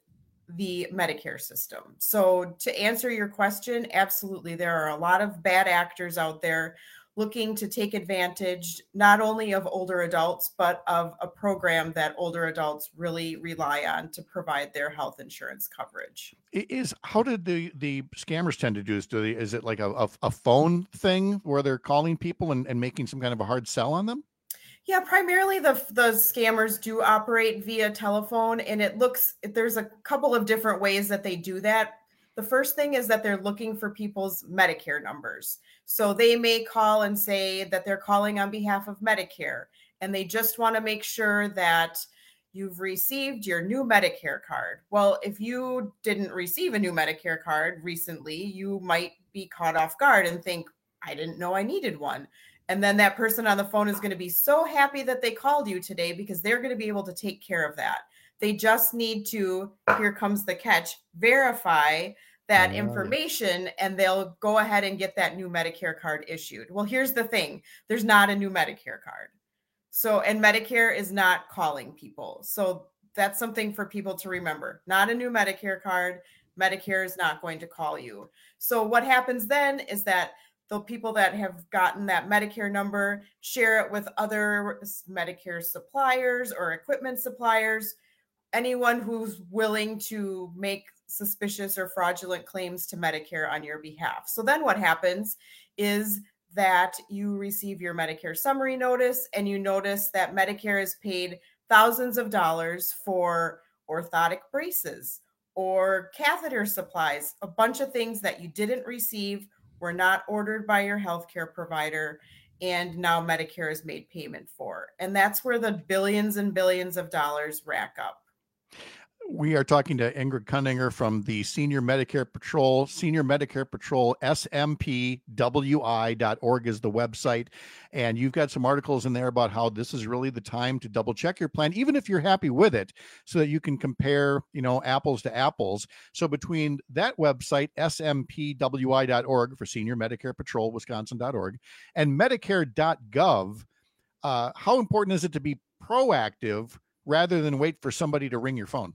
the Medicare system. So to answer your question, absolutely, there are a lot of bad actors out there looking to take advantage not only of older adults, but of a program that older adults really rely on to provide their health insurance coverage. Is how did the, the scammers tend to do this? Do they, is it like a, a, a phone thing where they're calling people and, and making some kind of a hard sell on them? Yeah, primarily the the scammers do operate via telephone, and it looks, there's a couple of different ways that they do that. The first thing is that they're looking for people's Medicare numbers. So they may call and say that they're calling on behalf of Medicare, and they just want to make sure that you've received your new Medicare card. Well, if you didn't receive a new Medicare card recently, you might be caught off guard and think, I didn't know I needed one. And then that person on the phone is going to be so happy that they called you today because they're going to be able to take care of that. They just need to, here comes the catch, verify that information, and they'll go ahead and get that new Medicare card issued. Well, here's the thing. There's not a new Medicare card. So, and Medicare is not calling people. So that's something for people to remember. Not a new Medicare card. Medicare is not going to call you. So what happens then is that the people that have gotten that Medicare number share it with other Medicare suppliers or equipment suppliers, anyone who's willing to make suspicious or fraudulent claims to Medicare on your behalf. So then what happens is that you receive your Medicare summary notice, and you notice that Medicare has paid thousands of dollars for orthotic braces or catheter supplies, a bunch of things that you didn't receive, were not ordered by your healthcare provider, and now Medicare has made payment for. And that's where the billions and billions of dollars rack up. We are talking to Ingrid Kundinger from the Senior Medicare Patrol. Senior Medicare Patrol, S M P W I dot org is the website. And you've got some articles in there about how this is really the time to double check your plan, even if you're happy with it, so that you can compare, you know, apples to apples. So between that website, S M P W I dot org for Senior Medicare Patrol, Wisconsin dot org, and Medicare dot gov, uh, how important is it to be proactive rather than wait for somebody to ring your phone?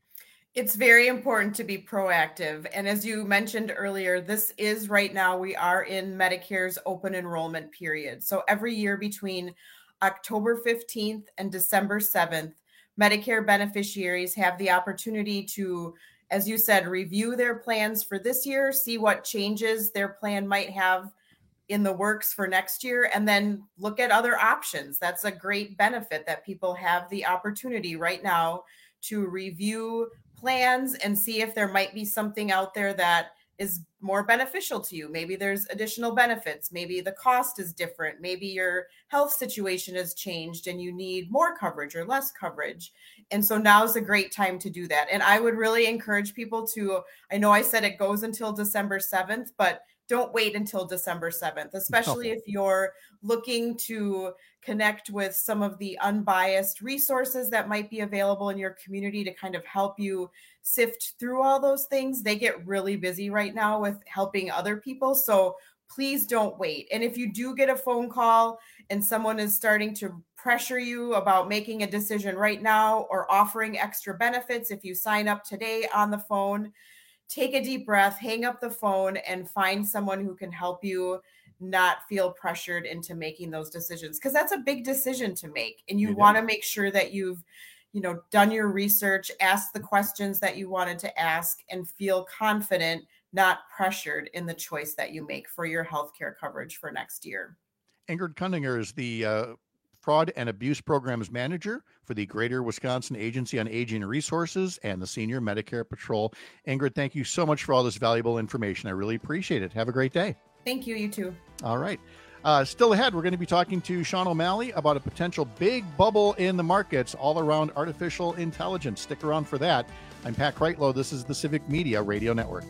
It's very important to be proactive. And as you mentioned earlier, this is right now, we are in Medicare's open enrollment period. So every year between October fifteenth and December seventh, Medicare beneficiaries have the opportunity to, as you said, review their plans for this year, see what changes their plan might have in the works for next year, and then look at other options. That's a great benefit that people have the opportunity right now to review plans and see if there might be something out there that is more beneficial to you. Maybe there's additional benefits. Maybe the cost is different. Maybe your health situation has changed and you need more coverage or less coverage. And so now's a great time to do that. And I would really encourage people to, I know I said it goes until December seventh, but don't wait until December seventh, especially no. if you're looking to connect with some of the unbiased resources that might be available in your community to kind of help you sift through all those things. They get really busy right now with helping other people. So please don't wait. And if you do get a phone call and someone is starting to pressure you about making a decision right now or offering extra benefits, if you sign up today on the phone, take a deep breath, hang up the phone, and find someone who can help you not feel pressured into making those decisions. Because that's a big decision to make. And you mm-hmm. want to make sure that you've, you know, done your research, asked the questions that you wanted to ask, and feel confident, not pressured in the choice that you make for your healthcare coverage for next year. Ingrid Kundinger is the uh, Fraud and Abuse Programs Manager for the Greater Wisconsin Agency on Aging Resources and the Senior Medicare Patrol. Ingrid, thank you so much for all this valuable information. I really appreciate it. Have a great day. Thank you. You too. All right. Uh, still ahead, we're going to be talking to Sean O'Malley about a potential big bubble in the markets all around artificial intelligence. Stick around for that. I'm Pat Kreitlow. This is the Civic Media Radio Network.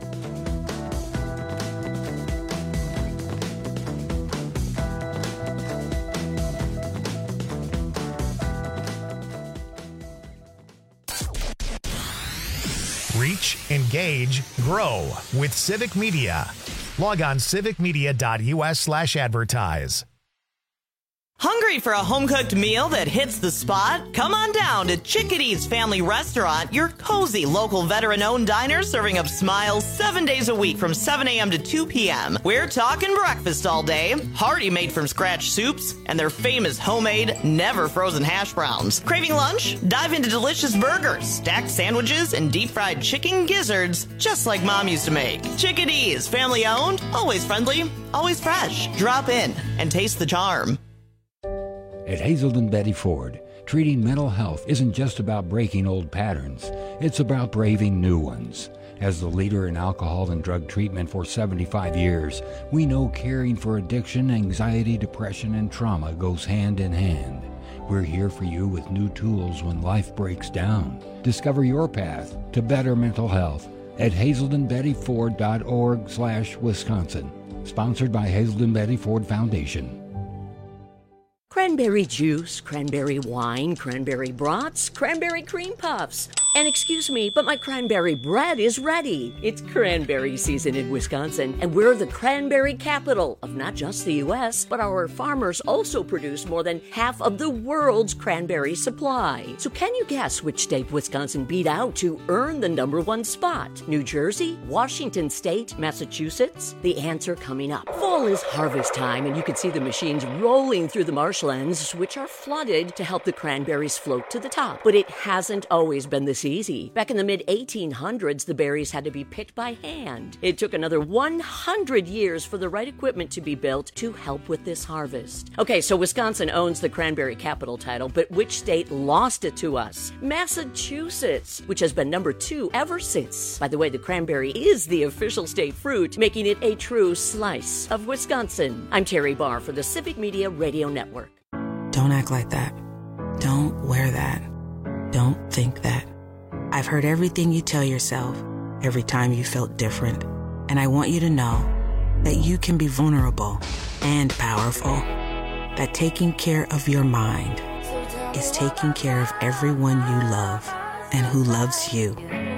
Reach, engage, grow with Civic Media. Log on civic media dot u s slash advertise. Hungry for a home-cooked meal that hits the spot? Come on down to Chickadee's Family Restaurant, your cozy local veteran-owned diner serving up smiles seven days a week from seven a.m. to two p.m. We're talking breakfast all day, hearty made-from-scratch soups, and their famous homemade, never-frozen hash browns. Craving lunch? Dive into delicious burgers, stacked sandwiches, and deep-fried chicken gizzards, just like Mom used to make. Chickadee's, family-owned, always friendly, always fresh. Drop in and taste the charm. At Hazelden Betty Ford, treating mental health isn't just about breaking old patterns, it's about braving new ones. As the leader in alcohol and drug treatment for seventy-five years, we know caring for addiction, anxiety, depression, and trauma goes hand in hand. We're here for you with new tools when life breaks down. Discover your path to better mental health at hazelden betty ford dot org slash Wisconsin. Sponsored by Hazelden Betty Ford Foundation. Cranberry juice, cranberry wine, cranberry brats, cranberry cream puffs. And excuse me, but my cranberry bread is ready. It's cranberry season in Wisconsin, and we're the cranberry capital of not just the U S, but our farmers also produce more than half of the world's cranberry supply. So can you guess which state Wisconsin beat out to earn the number one spot? New Jersey, Washington State, Massachusetts? The answer coming up. Fall is harvest time, and you can see the machines rolling through the marshlands, which are flooded to help the cranberries float to the top. But it hasn't always been this easy. Back in the mid eighteen hundreds, the berries had to be picked by hand. It took another one hundred years for the right equipment to be built to help with this harvest. Okay, so Wisconsin owns the cranberry capital title, but which state lost it to us? Massachusetts, which has been number two ever since. By the way, the cranberry is the official state fruit, making it a true slice of Wisconsin. I'm Terry Barr for the Civic Media Radio Network. Don't act like that. Don't wear that. Don't think that. I've heard everything you tell yourself every time you felt different. And I want you to know that you can be vulnerable and powerful. That taking care of your mind is taking care of everyone you love and who loves you.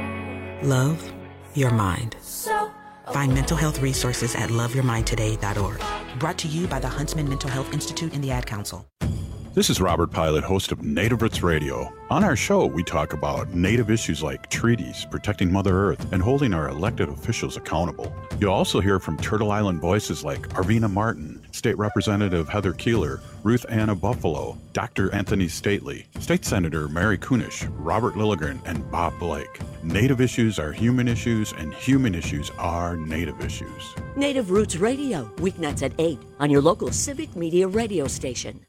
Love your mind. Find mental health resources at love your mind today dot org. Brought to you by the Huntsman Mental Health Institute and the Ad Council. This is Robert Pilot, host of Native Roots Radio. On our show, we talk about Native issues like treaties, protecting Mother Earth, and holding our elected officials accountable. You'll also hear from Turtle Island voices like Arvina Martin, State Representative Heather Keeler, Ruth Anna Buffalo, Doctor Anthony Stately, State Senator Mary Kunish, Robert Lilligren, and Bob Blake. Native issues are human issues, and human issues are Native issues. Native Roots Radio, weeknights at eight on your local Civic Media radio station.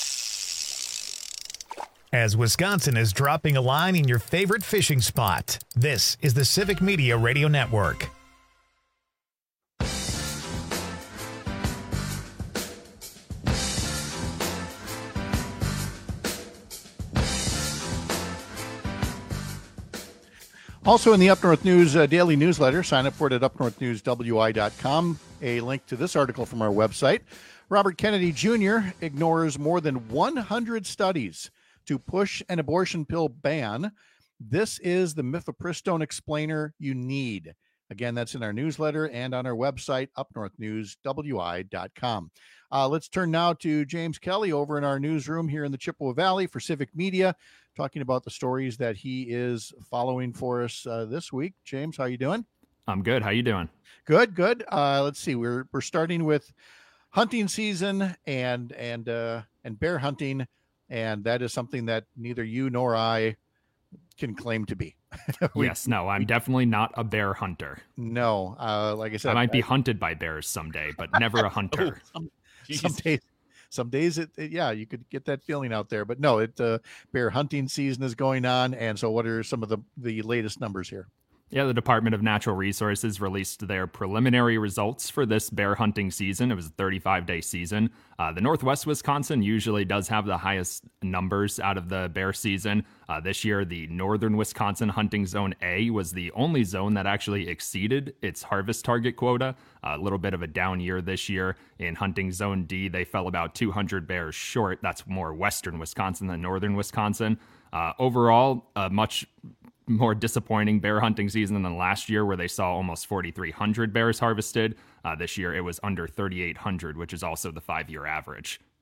As Wisconsin is dropping a line in your favorite fishing spot, this is the Civic Media Radio Network. Also in the Up North News uh, daily newsletter, sign up for it at up north news w i dot com. A link to this article from our website. Robert Kennedy Junior ignores more than one hundred studies to push an abortion pill ban. This is the mifepristone explainer you need. Again, that's in our newsletter and on our website, up north news w i dot com. Uh, let's turn now to James Kelly over in our newsroom here in the Chippewa Valley for Civic Media, talking about the stories that he is following for us uh, this week. James, how you doing? I'm good. How you doing? Good, good. Uh, let's see. We're we're starting with hunting season and and uh, and bear hunting. And that is something that neither you nor I can claim to be. we, yes, no, I'm definitely not a bear hunter. No, uh, like I said, I might I, be hunted by bears someday, but never a hunter. oh, some, some days, some days, it, it, yeah, you could get that feeling out there. But no, it uh, bear hunting season is going on. And so what are some of the, the latest numbers here? Yeah, the Department of Natural Resources released their preliminary results for this bear hunting season. It was a thirty-five day season. Uh, the Northwest Wisconsin usually does have the highest numbers out of the bear season. Uh, this year, the Northern Wisconsin Hunting Zone A was the only zone that actually exceeded its harvest target quota. Uh, a little bit of a down year this year. In Hunting Zone D, they fell about two hundred bears short. That's more Western Wisconsin than Northern Wisconsin. Uh, overall, a much more disappointing bear hunting season than last year, where they saw almost forty-three hundred bears harvested. Uh, this year, it was under thirty-eight hundred, which is also the five-year average.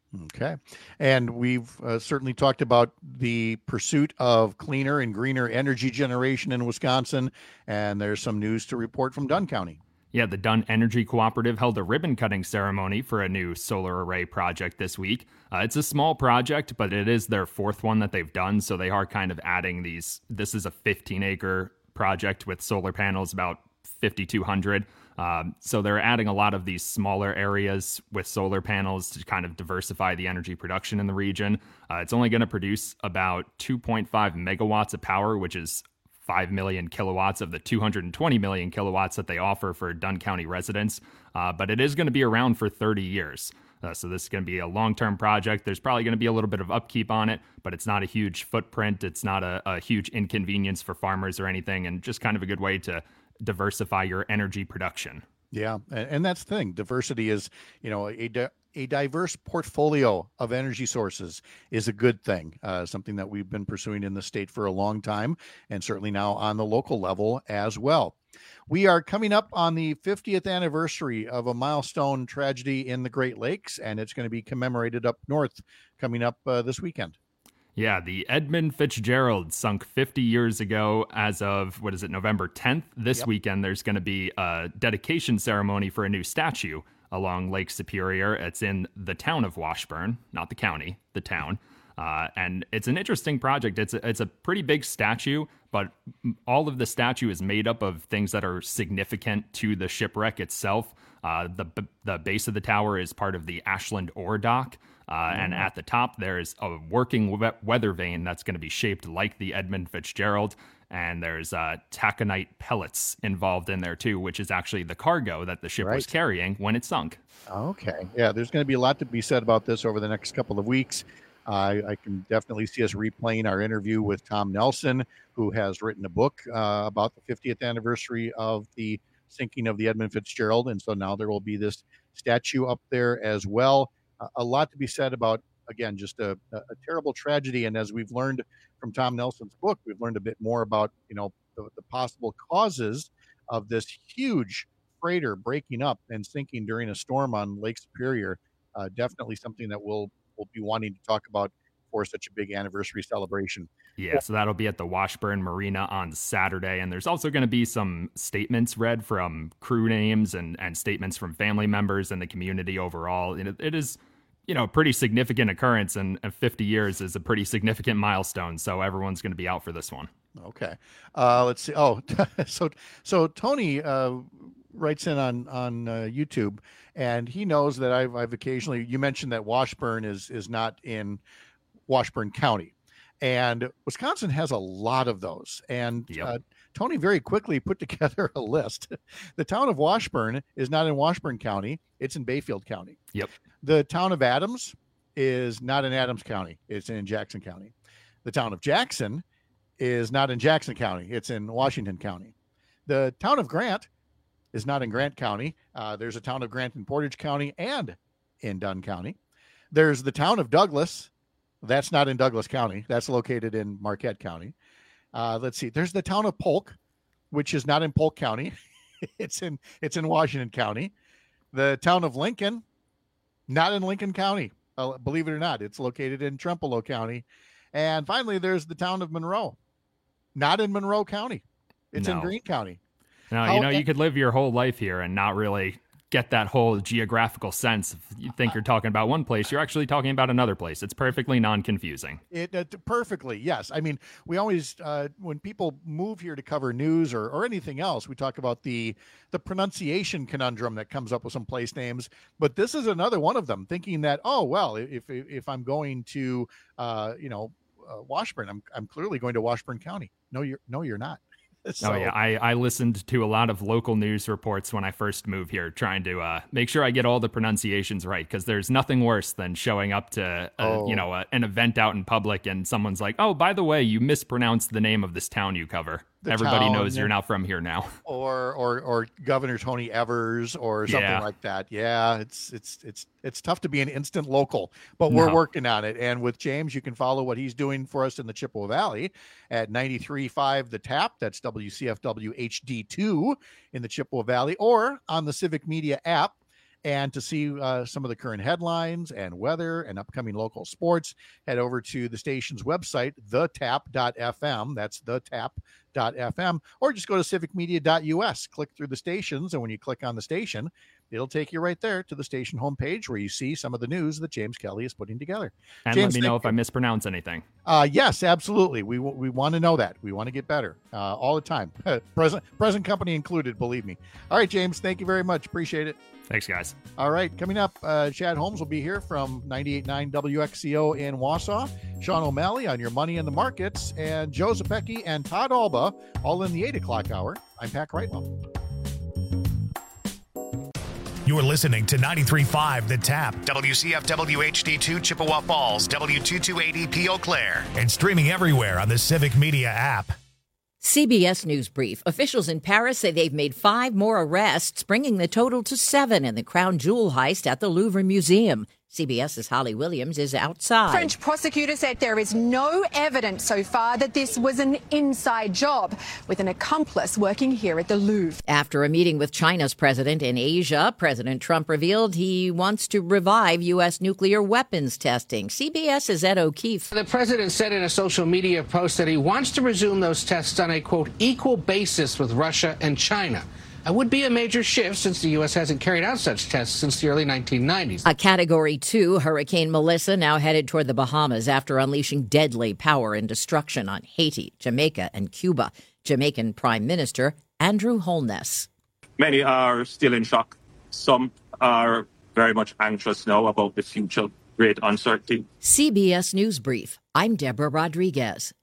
Okay. And we've uh, certainly talked about the pursuit of cleaner and greener energy generation in Wisconsin. And there's some news to report from Dunn County. Yeah, the Dunn Energy Cooperative held a ribbon-cutting ceremony for a new solar array project this week. Uh, it's a small project, but it is their fourth one that they've done, so they are kind of adding these. This is a fifteen-acre project with solar panels, about fifty-two hundred. Um, so they're adding a lot of these smaller areas with solar panels to kind of diversify the energy production in the region. Uh, it's only going to produce about two point five megawatts of power, which is five million kilowatts of the two hundred twenty million kilowatts that they offer for Dunn County residents. Uh, but it is going to be around for thirty years. Uh, so this is going to be a long-term project. There's probably going to be a little bit of upkeep on it, but it's not a huge footprint. It's not a, a huge inconvenience for farmers or anything, and just kind of a good way to diversify your energy production. Yeah. And, and that's the thing. Diversity is, you know, a, di- a diverse portfolio of energy sources is a good thing, uh, something that we've been pursuing in the state for a long time, and certainly now on the local level as well. We are coming up on the fiftieth anniversary of a milestone tragedy in the Great Lakes, and it's going to be commemorated up north coming up uh, this weekend. Yeah, the Edmund Fitzgerald sunk fifty years ago as of, what is it, November tenth? This yep. weekend, there's going to be a dedication ceremony for a new statue along Lake Superior. It's in the town of Washburn, not the county, the town. Uh, and it's an interesting project. It's a, it's a pretty big statue, but all of the statue is made up of things that are significant to the shipwreck itself. Uh, the the base of the tower is part of the Ashland ore dock. Uh, mm-hmm. And at the top, there's a working we- weather vane that's going to be shaped like the Edmund Fitzgerald. And there's uh, taconite pellets involved in there, too, which is actually the cargo that the ship right. was carrying when it sunk. Okay. Yeah, there's going to be a lot to be said about this over the next couple of weeks. Uh, I can definitely see us replaying our interview with Tom Nelson, who has written a book uh, about the fiftieth anniversary of the sinking of the Edmund Fitzgerald. And so now there will be this statue up there as well. Uh, a lot to be said about, again, just a, a, a terrible tragedy. And as we've learned from Tom Nelson's book, we've learned a bit more about, you know, the, the possible causes of this huge freighter breaking up and sinking during a storm on Lake Superior. Uh, definitely something that we'll, we'll be wanting to talk about for such a big anniversary celebration. Yeah, so that'll be at the Washburn Marina on Saturday. And there's also going to be some statements read from crew names and, and statements from family members and the community overall. And it, it is, you know, a pretty significant occurrence, and fifty years is a pretty significant milestone. So everyone's going to be out for this one. Okay. Uh, let's see. Oh, so so Tony uh, writes in on on uh, YouTube, and he knows that I've, I've occasionally, you mentioned that Washburn is is not in Washburn County, and Wisconsin has a lot of those. And yep. uh, Tony very quickly put together a list. The town of Washburn is not in Washburn County. It's in Bayfield County. Yep. The town of Adams is not in Adams County. It's in Jackson County. The town of Jackson is not in Jackson County. It's in Washington County. The town of Grant is not in Grant County. Uh, there's a town of Grant in Portage County and in Dunn County. There's the town of Douglas. That's not in Douglas County. That's located in Marquette County. Uh, let's see. There's the town of Polk, which is not in Polk County. it's in it's in Washington County. The town of Lincoln, not in Lincoln County. Uh, believe it or not, it's located in Trempealeau County. And finally, there's the town of Monroe, not in Monroe County. It's no. in Greene County. No, How, you know, you could live your whole life here and not really get that whole geographical sense. If you think you're talking about one place, you're actually talking about another place. It's perfectly non-confusing. It uh, perfectly, yes. I mean, we always, uh, when people move here to cover news or, or anything else, we talk about the the pronunciation conundrum that comes up with some place names. But this is another one of them, thinking that, oh, well, if if I'm going to, uh, you know, uh, Washburn, I'm I'm clearly going to Washburn County. No, you're no, you're not. So. Oh, yeah. I, I listened to a lot of local news reports when I first moved here, trying to uh, make sure I get all the pronunciations right, because there's nothing worse than showing up to a, oh. you know a, an event out in public and someone's like, oh, by the way, you mispronounced the name of this town you cover. The Everybody town, knows you're not from here now. Or or or Governor Tony Evers or something yeah. like that. Yeah, it's it's it's it's tough to be an instant local, but we're no. working on it. And with James, you can follow what he's doing for us in the Chippewa Valley at ninety-three point five The Tap. That's W C F W H D two in the Chippewa Valley, or on the Civic Media app And to see uh, some of the current headlines and weather and upcoming local sports, head over to the station's website, the tap dot f m. That's the tap dot f m. Or just go to civic media dot u s. Click through the stations, and when you click on the station, it'll take you right there to the station homepage where you see some of the news that James Kelly is putting together. And James, let me know you. if I mispronounce anything. Uh, yes, absolutely. We we want to know that. We want to get better uh, all the time. present present company included, believe me. All right, James, thank you very much. Appreciate it. Thanks, guys. All right, coming up, uh, Chad Holmes will be here from ninety-eight point nine W X C O in Wausau. Sean O'Malley on your money in the markets, and Joe Zepecki and Todd Alba all in the eight o'clock hour. I'm Pat Kreitlow. You're listening to ninety-three point five The Tap, W C F W H D two Chippewa Falls, W two two eight E Eau Claire, and streaming everywhere on the Civic Media app. C B S News Brief. Officials in Paris say they've made five more arrests, bringing the total to seven in the crown jewel heist at the Louvre Museum. CBS's Holly Williams is outside. French prosecutors said there is no evidence so far that this was an inside job, with an accomplice working here at the Louvre. After a meeting with China's president in Asia, President Trump revealed he wants to revive U S nuclear weapons testing. CBS's Ed O'Keefe. The president said in a social media post that he wants to resume those tests on a, quote, equal basis with Russia and China. It would be a major shift since the U S hasn't carried out such tests since the early nineteen nineties. A Category two Hurricane Melissa now headed toward the Bahamas after unleashing deadly power and destruction on Haiti, Jamaica, and Cuba. Jamaican Prime Minister Andrew Holness. Many are still in shock. Some are very much anxious now about the future. Great uncertainty. C B S News Brief. I'm Deborah Rodriguez.